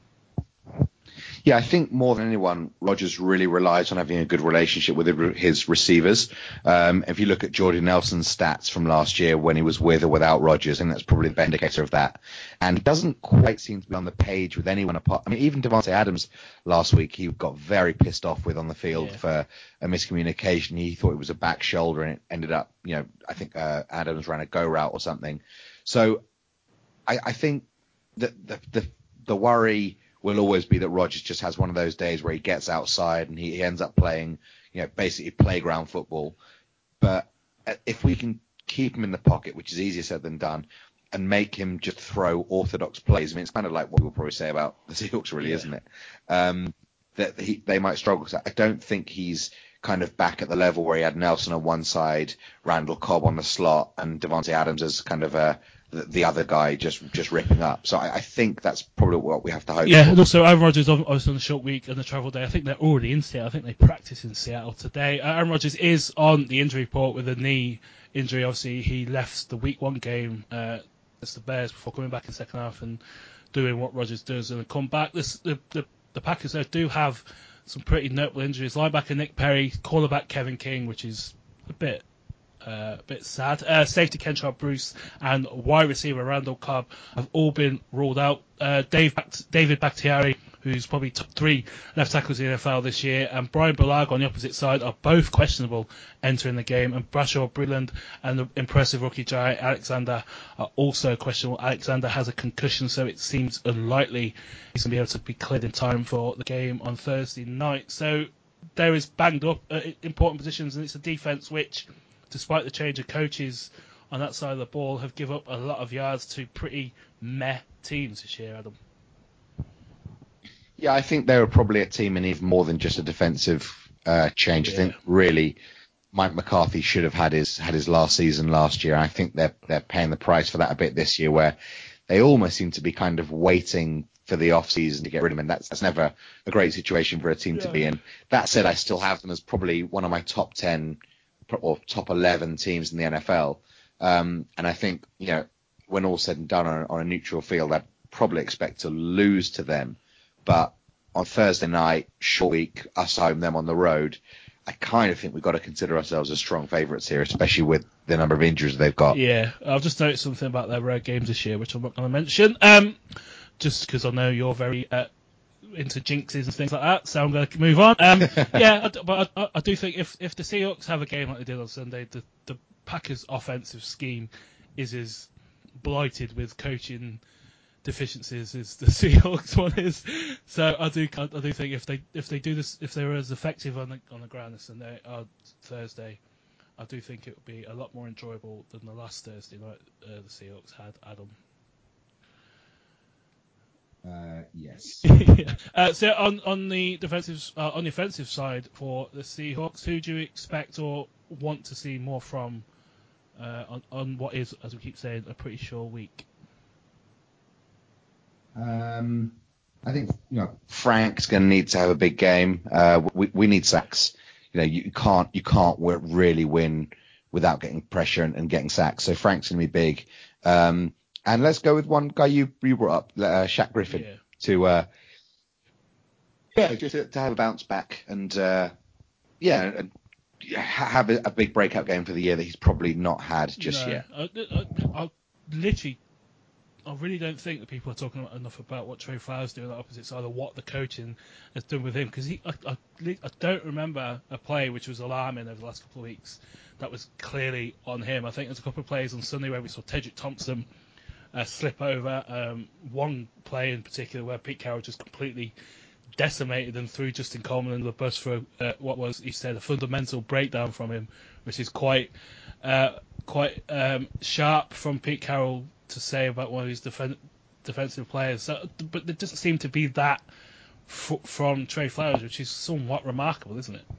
Yeah, I think more than anyone, Rodgers really relies on having a good relationship with his receivers. If you look at Jordy Nelson's stats from last year when he was with or without Rodgers, and that's probably the best indicator of that. And he doesn't quite seem to be on the page with anyone apart. I mean, even Davante Adams last week, he got very pissed off with on the field for a miscommunication. He thought it was a back shoulder, and it ended up, I think Adams ran a go route or something. So I think that the worry will always be that Rodgers just has one of those days where he gets outside and he ends up playing, basically playground football. But if we can keep him in the pocket, which is easier said than done, and make him just throw orthodox plays, I mean, it's kind of like what people probably say about the Seahawks, really, isn't it? That they might struggle. So I don't think he's kind of back at the level where he had Nelson on one side, Randall Cobb on the slot, and Davante Adams as kind of the other guy just ripping up. So I think that's probably what we have to hope for. And also Aaron Rodgers obviously on the short week and the travel day. I think they're already in Seattle. I think they practice in Seattle today. Aaron Rodgers is on the injury report with a knee injury. Obviously, he left the Week 1 game against the Bears before coming back in the second half and doing what Rodgers does and come back. The Packers there do have some pretty notable injuries. Linebacker Nick Perry, cornerback Kevin King, which is a bit sad. Safety Kentrell Bruce and wide receiver Randall Cobb have all been ruled out. David Bakhtiari, who's probably top 3 left tackles in the NFL this year, and Brian Bulaga on the opposite side are both questionable entering the game, and Brashard Breeland and the impressive rookie Jai Alexander are also questionable. Alexander has a concussion, so it seems unlikely he's going to be able to be cleared in time for the game on Thursday night. So there is banged up important positions, and it's a defense which, despite the change of coaches on that side of the ball, have given up a lot of yards to pretty meh teams this year, Adam. Yeah, I think they were probably a team in even more than just a defensive change. I think really Mike McCarthy should have had his last season last year. I think they're paying the price for that a bit this year, where they almost seem to be kind of waiting for the off season to get rid of him. That's never a great situation for a team to be in. That said, I still have them as probably one of my top 10 or top 11 teams in the NFL. And I think, when all's said and done on a neutral field, I'd probably expect to lose to them. But on Thursday night, short week, us home, them on the road, I kind of think we've got to consider ourselves as strong favourites here, especially with the number of injuries they've got. Yeah, I've just noticed something about their road games this year, which I'm not going to mention, just because I know you're very into jinxes and things like that, so I'm going to move on. But I do think if the Seahawks have a game like they did on Sunday, the Packers' offensive scheme is as blighted with coaching deficiencies as the Seahawks one is. So I do think if they do this, if they were as effective on the ground as Sunday or Thursday, I do think it would be a lot more enjoyable than the last Thursday night the Seahawks had, Adam. Yes. So on the offensive side for the Seahawks, who do you expect or want to see more from on what is, as we keep saying, a pretty short week? I think Frank's going to need to have a big game. We need sacks. You can't really win without getting pressure and getting sacks. So Frank's going to be big. And let's go with one guy you brought up, Shaq Griffin, to have a bounce back and have a big breakout game for the year that he's probably not had just yet. I really don't think that people are talking enough about what Trey Flowers doing on the opposite side, or what the coaching has done with him, because I don't remember a play which was alarming over the last couple of weeks that was clearly on him. I think there's a couple of plays on Sunday where we saw Tedrick Thompson slip over. One play in particular where Pete Carroll just completely decimated and threw Justin Coleman under the bus for what was, he said, a fundamental breakdown from him, which is quite sharp from Pete Carroll to say about one of his defensive players. So, but there doesn't seem to be that from Trey Flowers, which is somewhat remarkable, isn't it?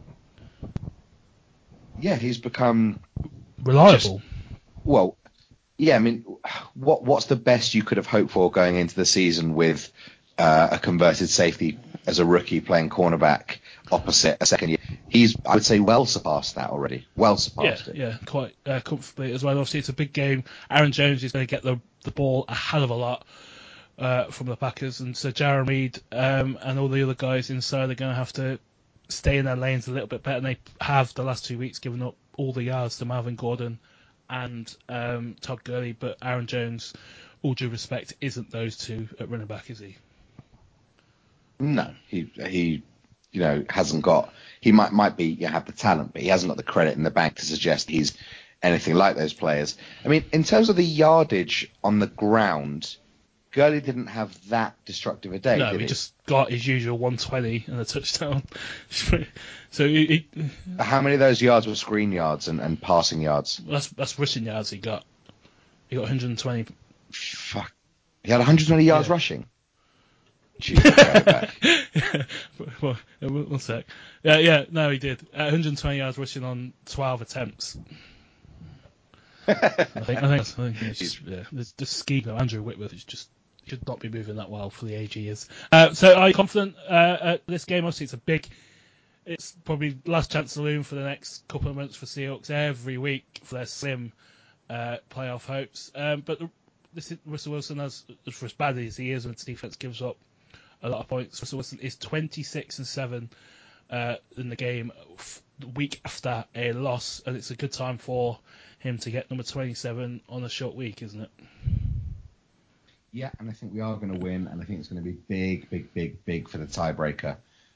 Yeah, he's become reliable. Yeah, I mean, what's the best you could have hoped for going into the season with a converted safety as a rookie playing cornerback opposite a second year? He's, I would say, well surpassed that already. Well surpassed it. Yeah, quite comfortably as well. Obviously, it's a big game. Aaron Jones is going to get the ball a hell of a lot from the Packers, and so Jaron Reed and all the other guys inside are going to have to stay in their lanes a little bit better. And they have the last 2 weeks given up all the yards to Melvin Gordon and Todd Gurley, but Aaron Jones, all due respect, isn't those two at running back, is he? No, he hasn't got. He might be have the talent, but he hasn't got the credit in the bank to suggest he's anything like those players. I mean, in terms of the yardage on the ground, Gurley didn't have that destructive a day. No, did he just got his usual 120 and a touchdown. So how many of those yards were screen yards and passing yards? That's rushing yards he got. He got 120. Fuck. He had 120 yards rushing. Jesus, well, one sec. Yeah, no, he did. 120 yards rushing on 12 attempts. I think it's just, there's just scheme. Andrew Whitworth is just should not be moving that well for the age he is. So are you confident at this game? Obviously, it's probably last chance saloon for the next couple of months for Seahawks every week for their slim playoff hopes. But this is Russell Wilson, as bad as he is when his defense gives up a lot of points. Russell Wilson is 26-7 in the game the week after a loss, and it's a good time for him to get number 27 on a short week, isn't it? Yeah, and I think we are going to win, and I think it's going to be big for the tiebreaker,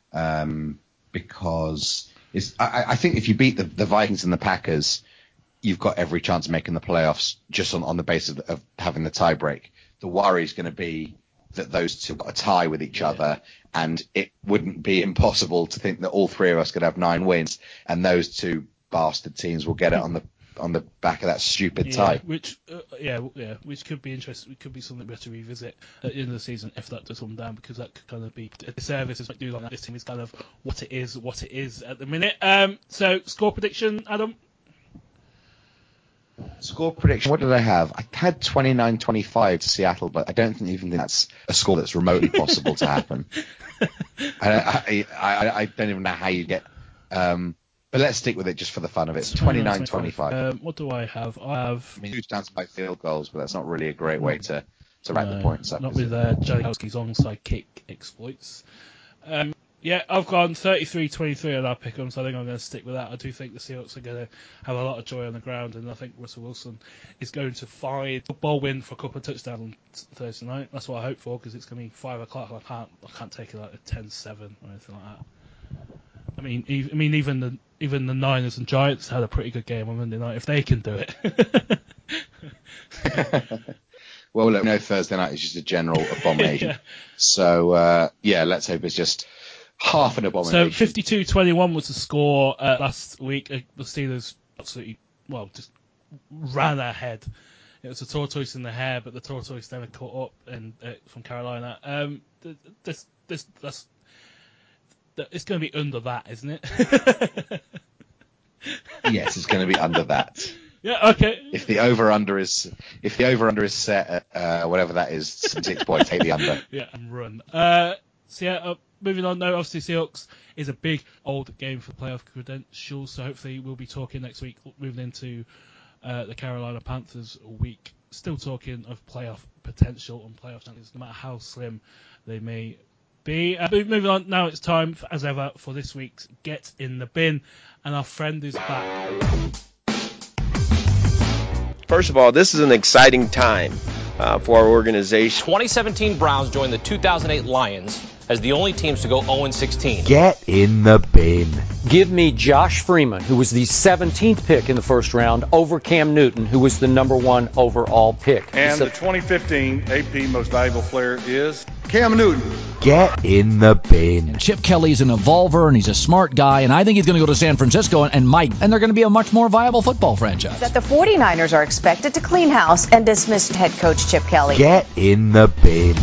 because I think if you beat the Vikings and the Packers, you've got every chance of making the playoffs just on the basis of having the tiebreak. The worry is going to be that those two got a tie with each other, and it wouldn't be impossible to think that all three of us could have 9 wins, and those two bastard teams will get it on the back of that stupid tie. Which could be interesting. It could be something we have to revisit at the end of the season if that does come down, because that could kind of be a disservice as we do like that. This team is kind of what it is at the minute. So score prediction, Adam. Score prediction, what did I have? I had 29-25 to Seattle, but I don't even think that's a score that's remotely possible to happen. I don't even know how you get... but let's stick with it just for the fun of it. 29-25. What do I have? Touchdowns by field goals, but that's not really a great way to rack the points up. Not with Janikowski's onside kick exploits. I've gone 33-23 on our pick'em, so I think I'm going to stick with that. I do think the Seahawks are going to have a lot of joy on the ground, and I think Russell Wilson is going to find a ball win for a couple of touchdowns on Thursday night. That's what I hope for, because it's going to be 5 o'clock. I can't take it like a 10-7 or anything like that. I mean, even the Niners and Giants had a pretty good game on Monday night. If they can do it. Well, look, no, Thursday night is just a general abomination. So, let's hope it's just half an abomination. So 52-21 was the score last week. The Steelers absolutely, just ran ahead. It was a tortoise in the hair, but the tortoise never caught up from Carolina. It's going to be under that, isn't it? Yes, it's going to be under that. Yeah, okay. If the over under is set at whatever that is, 6 points, take the under. Yeah, and run. Moving on now, obviously Seahawks is a big old game for playoff credentials, so hopefully we'll be talking next week, moving into the Carolina Panthers week, still talking of playoff potential and playoff chances, no matter how slim they may be. Moving on, now it's time, as ever, for this week's Get in the Bin, and our friend is back. First of all, this is an exciting time for our organization. 2017 Browns joined the 2008 Lions as the only teams to go 0-16. Get in the bin. Give me Josh Freeman, who was the 17th pick in the first round, over Cam Newton, who was the number 1 overall pick. And the 2015 AP Most Valuable Player is Cam Newton. Get in the bin. Chip Kelly's an evolver, and he's a smart guy, and I think he's going to go to San Francisco and they're going to be a much more viable football franchise. That the 49ers are expected to clean house and dismiss head coach Chip Kelly. Get in the bin.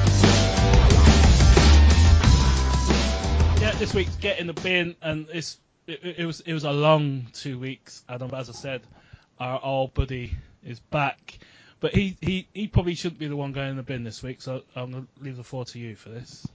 This week's Get in the Bin, and it was a long 2 weeks, Adam, but as I said, our old buddy is back. But he probably shouldn't be the one going in the bin this week, so I'm going to leave the floor to you for this.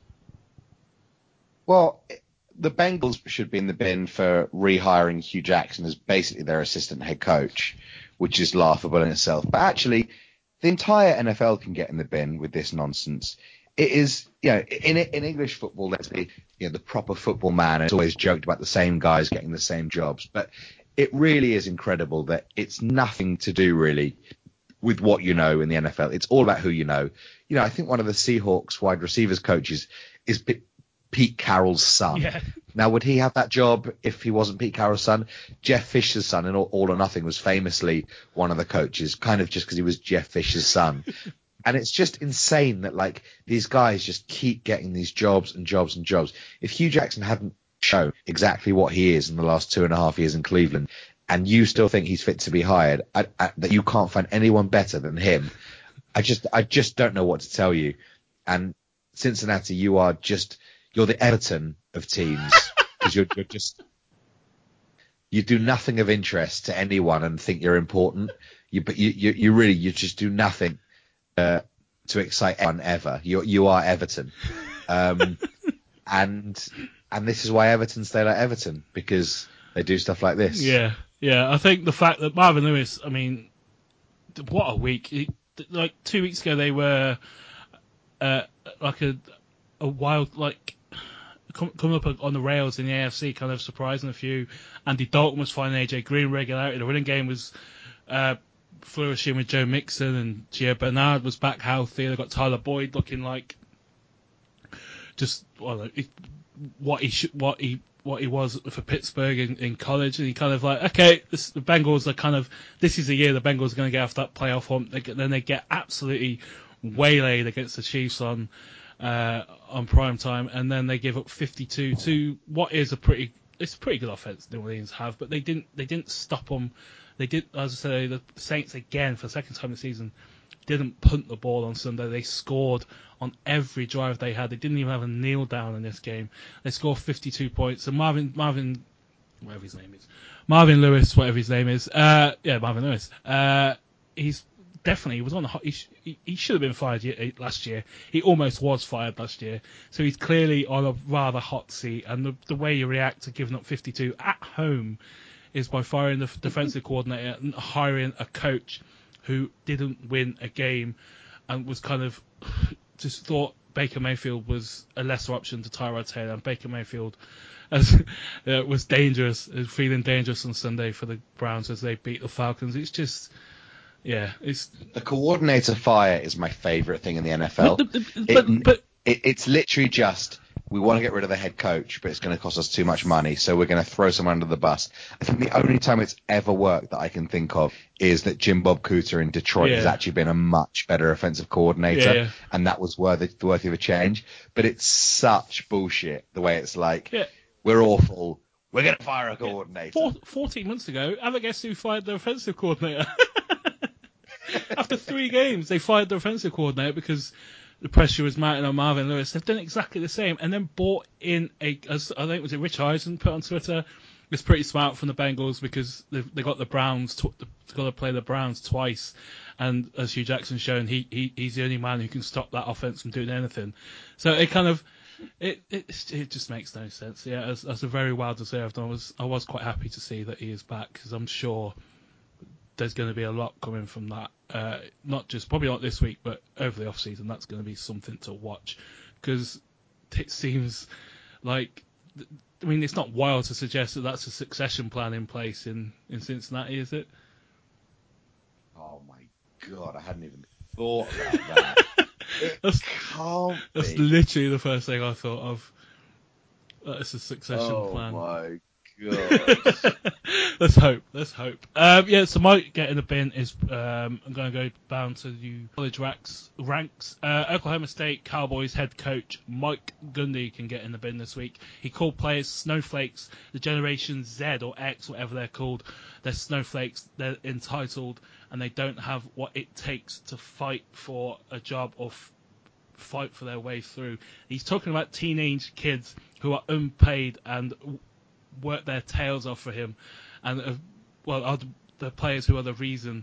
Well, the Bengals should be in the bin for rehiring Hugh Jackson as basically their assistant head coach, which is laughable in itself. But actually, the entire NFL can get in the bin with this nonsense. It is, in English football, let's be, the proper football man has always joked about the same guys getting the same jobs. But it really is incredible that it's nothing to do really with what you know in the NFL. It's all about who you know. I think one of the Seahawks wide receivers coaches is Pete Carroll's son. Yeah. Now, would he have that job if he wasn't Pete Carroll's son? Jeff Fisher's son in All or Nothing was famously one of the coaches, kind of just because he was Jeff Fisher's son. And it's just insane that, these guys just keep getting these jobs and jobs and jobs. If Hugh Jackson hadn't shown exactly what he is in the last 2.5 years in Cleveland, and you still think he's fit to be hired, that you can't find anyone better than him, I just don't know what to tell you. And Cincinnati, you're the Everton of teams, because you do nothing of interest to anyone and think you're important. You just do nothing to excite anyone ever. You are Everton, and this is why Everton stay like Everton, because they do stuff like this. Yeah. I think the fact that Marvin Lewis, I mean, what a week! 2 weeks ago they were a wild coming up on the rails in the AFC, kind of surprising a few. Andy Dalton was finding AJ Green regularity. The running game was flourishing with Joe Mixon, and Gio Bernard was back healthy. They got Tyler Boyd looking like just what he was for Pittsburgh in college, and he kind of the Bengals are kind of, this is the year the Bengals are going to get off that playoff hump. Then they get absolutely waylaid against the Chiefs on prime time, and then they give up 52 to what is a pretty good offense New Orleans have, but they didn't stop them. They did, as I say, the Saints again for the second time this season didn't punt the ball on Sunday. They scored on every drive they had. They didn't even have a kneel down in this game. They scored 52 points. And Marvin, whatever his name is, Marvin Lewis, whatever his name is, Marvin Lewis. He was on the hot. He should have been fired last year. He almost was fired last year. So he's clearly on a rather hot seat. And the way you react to giving up 52 at home is by firing the defensive coordinator and hiring a coach who didn't win a game and was kind of just thought Baker Mayfield was a lesser option to Tyrod Taylor, and Baker Mayfield was dangerous, feeling dangerous on Sunday for the Browns as they beat the Falcons. It's just, it's the coordinator fire is my favourite thing in the NFL. But it's literally just, we want to get rid of the head coach, but it's going to cost us too much money, so we're going to throw someone under the bus. I think the only time it's ever worked that I can think of is that Jim Bob Cooter in Detroit has actually been a much better offensive coordinator, and that was worthy of a change. But it's such bullshit the way it's we're awful, we're going to fire a coordinator. 14 months ago, have a guess who fired the offensive coordinator? After 3 games, they fired the offensive coordinator because the pressure was mounting on Marvin Lewis. They've done exactly the same, and then brought in as I think was it Rich Eisen put on Twitter. It's pretty smart from the Bengals because they got the Browns. They've got to play the Browns twice, and as Hugh Jackson's shown, he's the only man who can stop that offense from doing anything. So it kind of it just makes no sense. Yeah, as a very well deserved. I was quite happy to see that he is back, because I'm sure there's going to be a lot coming from that. Probably not this week, but over the off season, that's going to be something to watch, because it seems like, I mean, it's not wild to suggest that that's a succession plan in place in Cincinnati, is it? Oh my God, I hadn't even thought about that. That's literally the first thing I thought of. It's a succession plan. Oh my God. Let's hope. So my get in the bin is I'm going to go down to the college ranks. Oklahoma State Cowboys head coach Mike Gundy can get in the bin this week. He called players snowflakes, the Generation Z or X, whatever they're called. They're snowflakes, they're entitled, and they don't have what it takes to fight for a job or fight for their way through. He's talking about teenage kids who are unpaid and work their tails off for him, and are the players who are the reason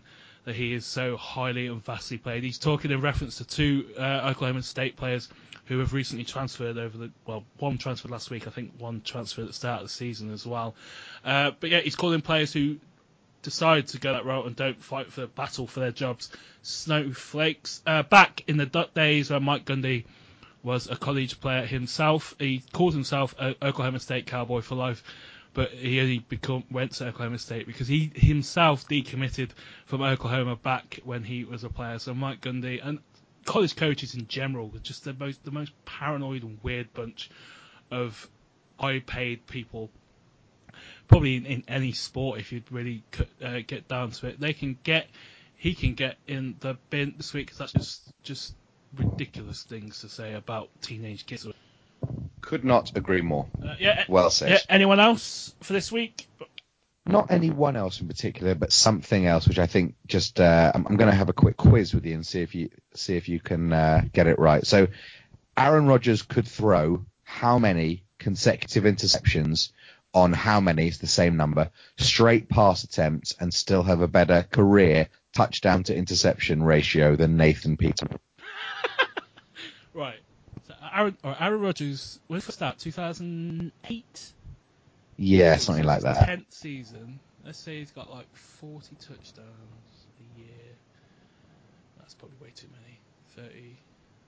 that he is so highly and vastly played. He's talking in reference to two Oklahoma State players who have recently transferred one transferred last week, I think one transferred at the start of the season as well. But yeah, he's calling players who decide to go that route and don't fight for the battle for their jobs snowflakes. Back in the Duck days when Mike Gundy was a college player himself, he called himself an Oklahoma State Cowboy for life, but he only went to Oklahoma State because he himself decommitted from Oklahoma back when he was a player. So Mike Gundy and college coaches in general are just the most paranoid and weird bunch of high-paid people, probably in any sport if you'd really get down to it. He can get in the bin this week because that's just ridiculous things to say about teenage kids. Could not agree more. Well said. Yeah, anyone else for this week? Not anyone else in particular, but something else, which I think just I'm going to have a quick quiz with you and see if you can get it right. So, Aaron Rodgers could throw how many consecutive interceptions on how many, it's the same number, straight pass attempts and still have a better career touchdown to interception ratio than Nathan Peterman? Right. So Aaron Rodgers, when did it start? 2008? Yeah, something like that. 10th season. Let's say he's got like 40 touchdowns a year. That's probably way too many.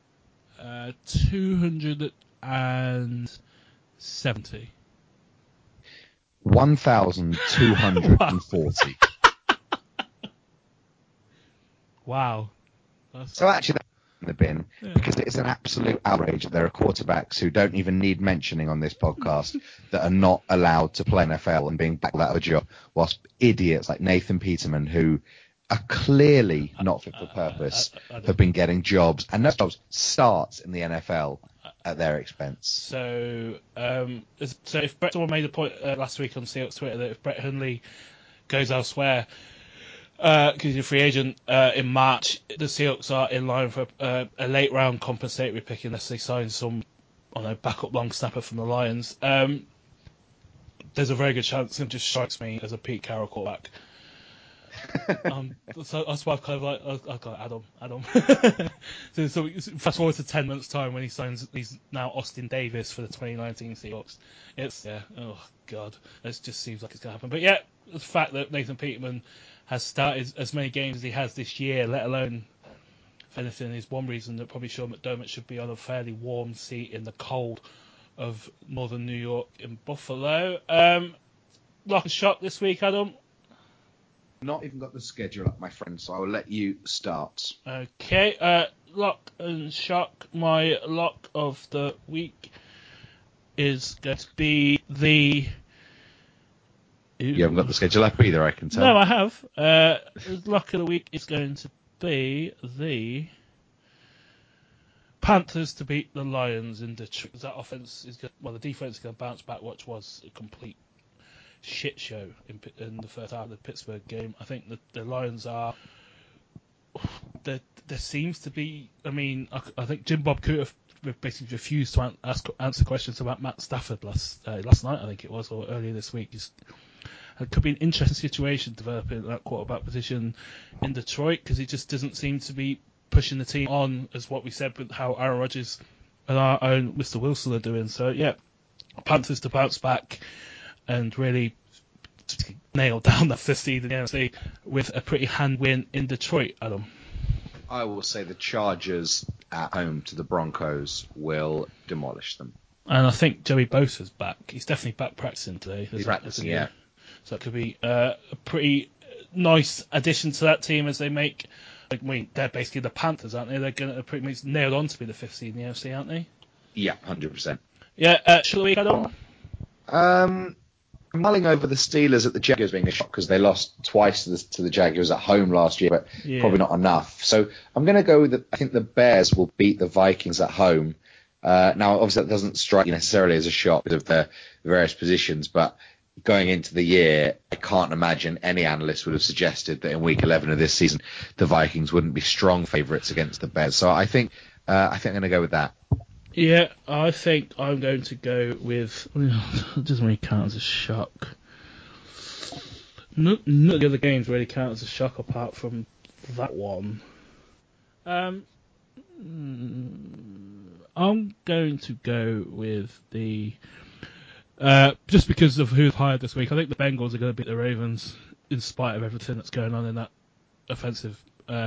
270. 1,240. Wow. So actually, that's in the bin because it's an absolute outrage that there are quarterbacks who don't even need mentioning on this podcast that are not allowed to play NFL and being back out of a job, whilst idiots like Nathan Peterman, who are clearly not fit for purpose, have been getting jobs, and those jobs starts in the NFL at their expense. So if someone made a point last week on Seahawks Twitter that if Brett Hundley goes elsewhere, because he's a free agent in March, the Seahawks are in line for a late round compensatory pick unless they sign some backup long snapper from the Lions. There's a very good chance it just strikes me as a Pete Carroll quarterback. So that's why I've kind of I've got Adam. so fast forward to 10 months' time when he's now Austin Davis for the 2019 Seahawks. Oh god, it just seems like it's gonna happen. But yeah, the fact that Nathan Peterman has started as many games as he has this year, let alone if anything, is one reason that probably Sean McDermott should be on a fairly warm seat in the cold of northern New York in Buffalo. Lock and shock this week, Adam. Not even got the schedule up, my friend, so I will let you start. Okay, lock and shock. My lock of the week is going to be the... You haven't got the schedule up either, I can tell. No, I have. Lock of the week is going to be the Panthers to beat the Lions in Detroit. That offense is the defense is going to bounce back, which was a complete shit show in the first half of the Pittsburgh game. I think the Lions are... There seems to be... I mean, I think Jim Bob Cooter basically refused to answer questions about Matt Stafford last night, I think it was, or earlier this week. It could be an interesting situation developing that quarterback position in Detroit because it just doesn't seem to be pushing the team on as what we said with how Aaron Rodgers and our own Mr. Wilson are doing. So, yeah, Panthers to bounce back and really nail down that first seed in the NFC with a pretty hand win in Detroit, Adam. I will say the Chargers at home to the Broncos will demolish them. And I think Joey Bosa's back. He's definitely back practicing today. He's practicing, yeah. So it could be a pretty nice addition to that team as they make... I mean, they're basically the Panthers, aren't they? They're going to pretty much nailed on to be the fifth seed in the NFC, aren't they? Yeah, 100%. Yeah, shall we go on? Mulling over the Steelers at the Jaguars being a shock because they lost twice to the Jaguars at home last year, but probably not enough. So I'm going to go with I think the Bears will beat the Vikings at home. Now, obviously, that doesn't strike you necessarily as a shock because of the various positions, but going into the year, I can't imagine any analyst would have suggested that in Week 11 of this season, the Vikings wouldn't be strong favourites against the Bears. So I think I'm going to go with that. Yeah, I think I'm going to go with... It doesn't really count as a shock. None of the other games really count as a shock apart from that one. I'm going to go with the just because of who's hired this week. I think the Bengals are going to beat the Ravens in spite of everything that's going on in that offensive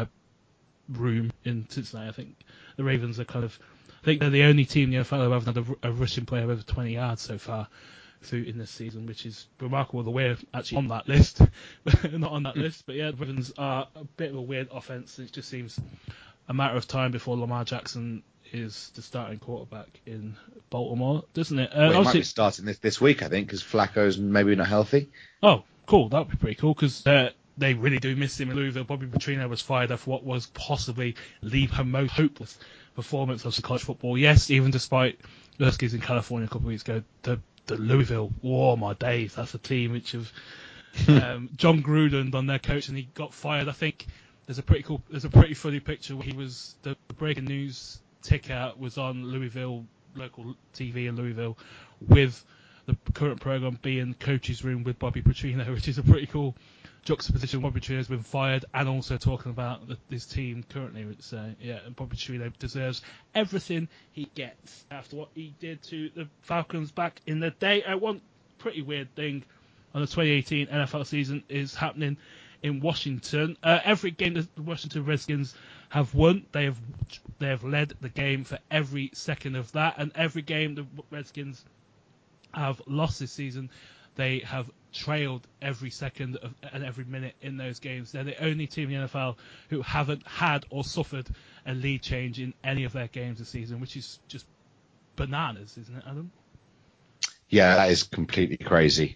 room in Cincinnati. I think the Ravens are I think they're the only team in the NFL who haven't had a rushing player over 20 yards so far through in this season, which is remarkable that we're actually on that list, not on that list. But yeah, the Ravens are a bit of a weird offense. It just seems a matter of time before Lamar Jackson is the starting quarterback in Baltimore, doesn't it? He might be starting this week, I think, because Flacco's maybe not healthy. Oh, cool. That would be pretty cool, because they really do miss him in Louisville. Bobby Petrino was fired after what was possibly the most hopeless performance of college football. Yes, even despite the Huskies in California a couple of weeks ago, the Louisville, my days, that's a team which have John Gruden on their coach, and he got fired. I think there's a pretty funny picture where he was the breaking news ticker was on Louisville, local TV in Louisville, with the current program being coach's room with Bobby Petrino, which is a pretty cool juxtaposition. Bobby Petrino's been fired and also talking about this team currently. And Bobby Petrino deserves everything he gets after what he did to the Falcons back in the day. One pretty weird thing on the 2018 NFL season is happening in Washington. Every game that the Washington Redskins have won, they have led the game for every second of that, and every game the Redskins have lost this season, they have trailed every second and every minute in those games. They're the only team in the NFL who haven't had or suffered a lead change in any of their games this season, which is just bananas, isn't it, Adam? Yeah, that is completely crazy.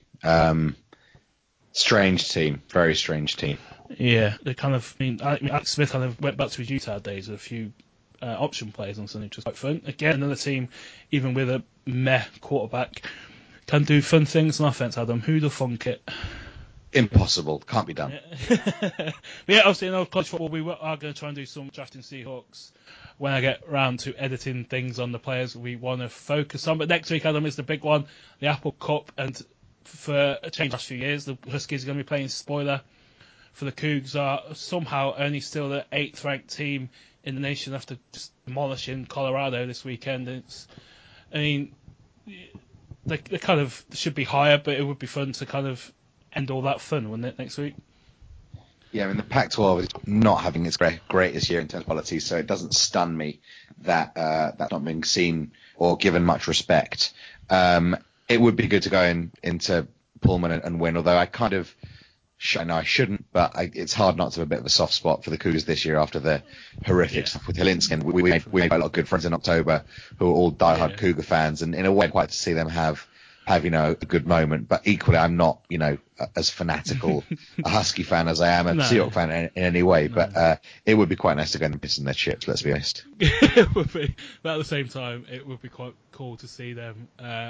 Strange team, very strange team. Yeah, they Alex Smith kind of went back to his Utah days with a few option players on Sunday, which was quite fun. Again, another team, even with a meh quarterback, can do fun things on offense, Adam. Who'd have thunk it? Impossible. Can't be done. But yeah, obviously in college football, we are going to try and do some drafting Seahawks when I get round to editing things on the players we want to focus on. But next week, Adam, is the big one, the Apple Cup. And for a change the last few years, the Huskies are going to be playing spoiler for the Cougs, are somehow only still the 8th ranked team in the nation after just demolishing Colorado this weekend. They kind of should be higher, but it would be fun to kind of end all that fun, wouldn't it, next week? Yeah, the Pac-12 is not having its greatest year in terms of quality, so it doesn't stun me that that's not being seen or given much respect. It would be good to go into Pullman and win, although I kind of I know I shouldn't, but it's hard not to have a bit of a soft spot for the Cougars this year after the horrific stuff with Hilinski. We made a lot of good friends in October who are all diehard Cougar fans, and in a way, quite to see them have a good moment. But equally, I'm not as fanatical a Husky fan as I am a Seahawks fan in any way. No. But it would be quite nice to go and piss in their chips. Let's be honest. It would be, but at the same time, it would be quite cool to see them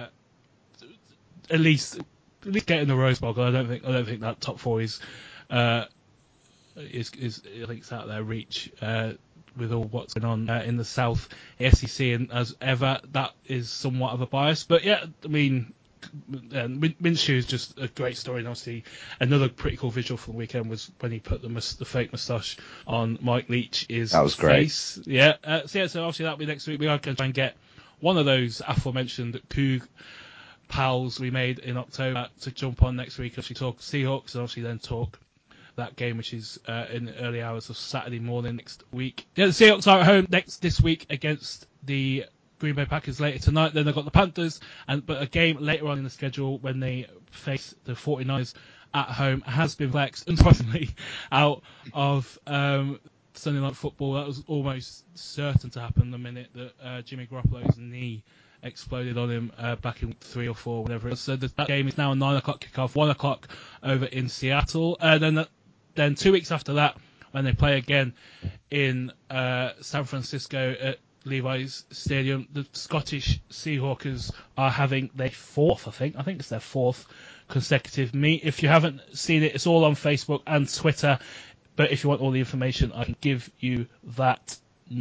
at least get in the Rose Bowl. I don't think that top 4 is I think it's out of their reach with all what's going on in the South SEC, and as ever that is somewhat of a bias. But yeah, Minshew is just a great story, and obviously another pretty cool visual from the weekend was when he put the fake moustache on Mike Leach's that was face. Great. Yeah, so obviously that'll be next week. We are going to try and get one of those aforementioned Coug pals we made in October to jump on next week. Actually talk Seahawks, and obviously then talk that game, which is in the early hours of Saturday morning next week. Yeah, the Seahawks are at home this week against the Green Bay Packers later tonight. Then they've got the Panthers, but a game later on in the schedule when they face the 49ers at home has been flexed, unsurprisingly, out of Sunday Night Football. That was almost certain to happen the minute that Jimmy Garoppolo's knee exploded on him back in 3 or 4, whatever it was. So that game is now a 9 o'clock kickoff, 1 o'clock over in Seattle. Then 2 weeks after that, when they play again in San Francisco at Levi's Stadium, the Scottish Seahawkers are having their 4th, I think it's their 4th consecutive meet. If you haven't seen it, it's all on Facebook and Twitter. But if you want all the information, I can give you that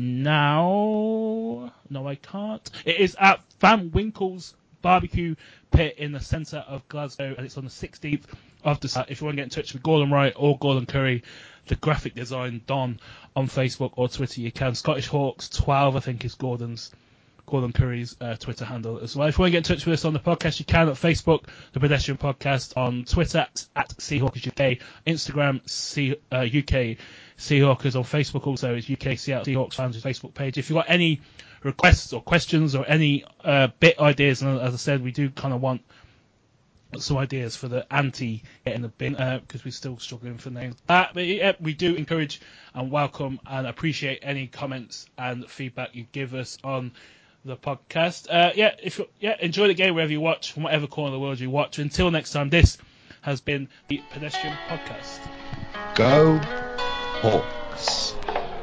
now. No, I can't. It is at Van Winkle's Barbecue Pit in the centre of Glasgow, and it's on the 16th of December. If you want to get in touch with Gordon Wright or Gordon Curry, the graphic design Don on Facebook or Twitter. You can. Scottish Hawks 12, I think, is Gordon Curry's Twitter handle as well. If you want to get in touch with us on the podcast, you can at Facebook, The Pedestrian Podcast, on Twitter at Seahawkers UK, Instagram UK Seahawkers, on Facebook also is UK Seattle Seahawks fans Facebook page. If you've got any requests or questions or any bit ideas, and as I said, we do kind of want some ideas for the get in the bin, because we're still struggling for names. But we do encourage and welcome and appreciate any comments and feedback you give us on the podcast. Enjoy the game wherever you watch, from whatever corner of the world you watch. Until next time, this has been the Pedestrian Podcast. Go Hawks.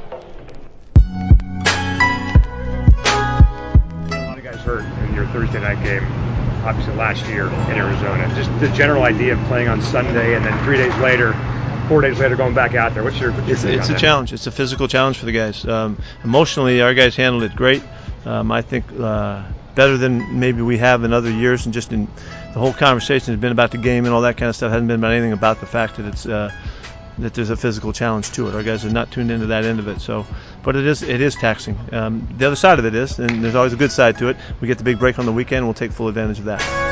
A lot of guys hurt in your Thursday night game, obviously last year in Arizona. Just the general idea of playing on Sunday and then 4 days later going back out there. What's your It's a challenge. It's a physical challenge for the guys. Emotionally, our guys handled it great. I think better than maybe we have in other years, and just in the whole conversation has been about the game and all that kind of stuff. Hasn't been about anything about the fact that it's that there's a physical challenge to it. Our guys are not tuned into that end of it. So, but it is taxing. The other side of it is, and there's always a good side to it. We get the big break on the weekend. We'll take full advantage of that.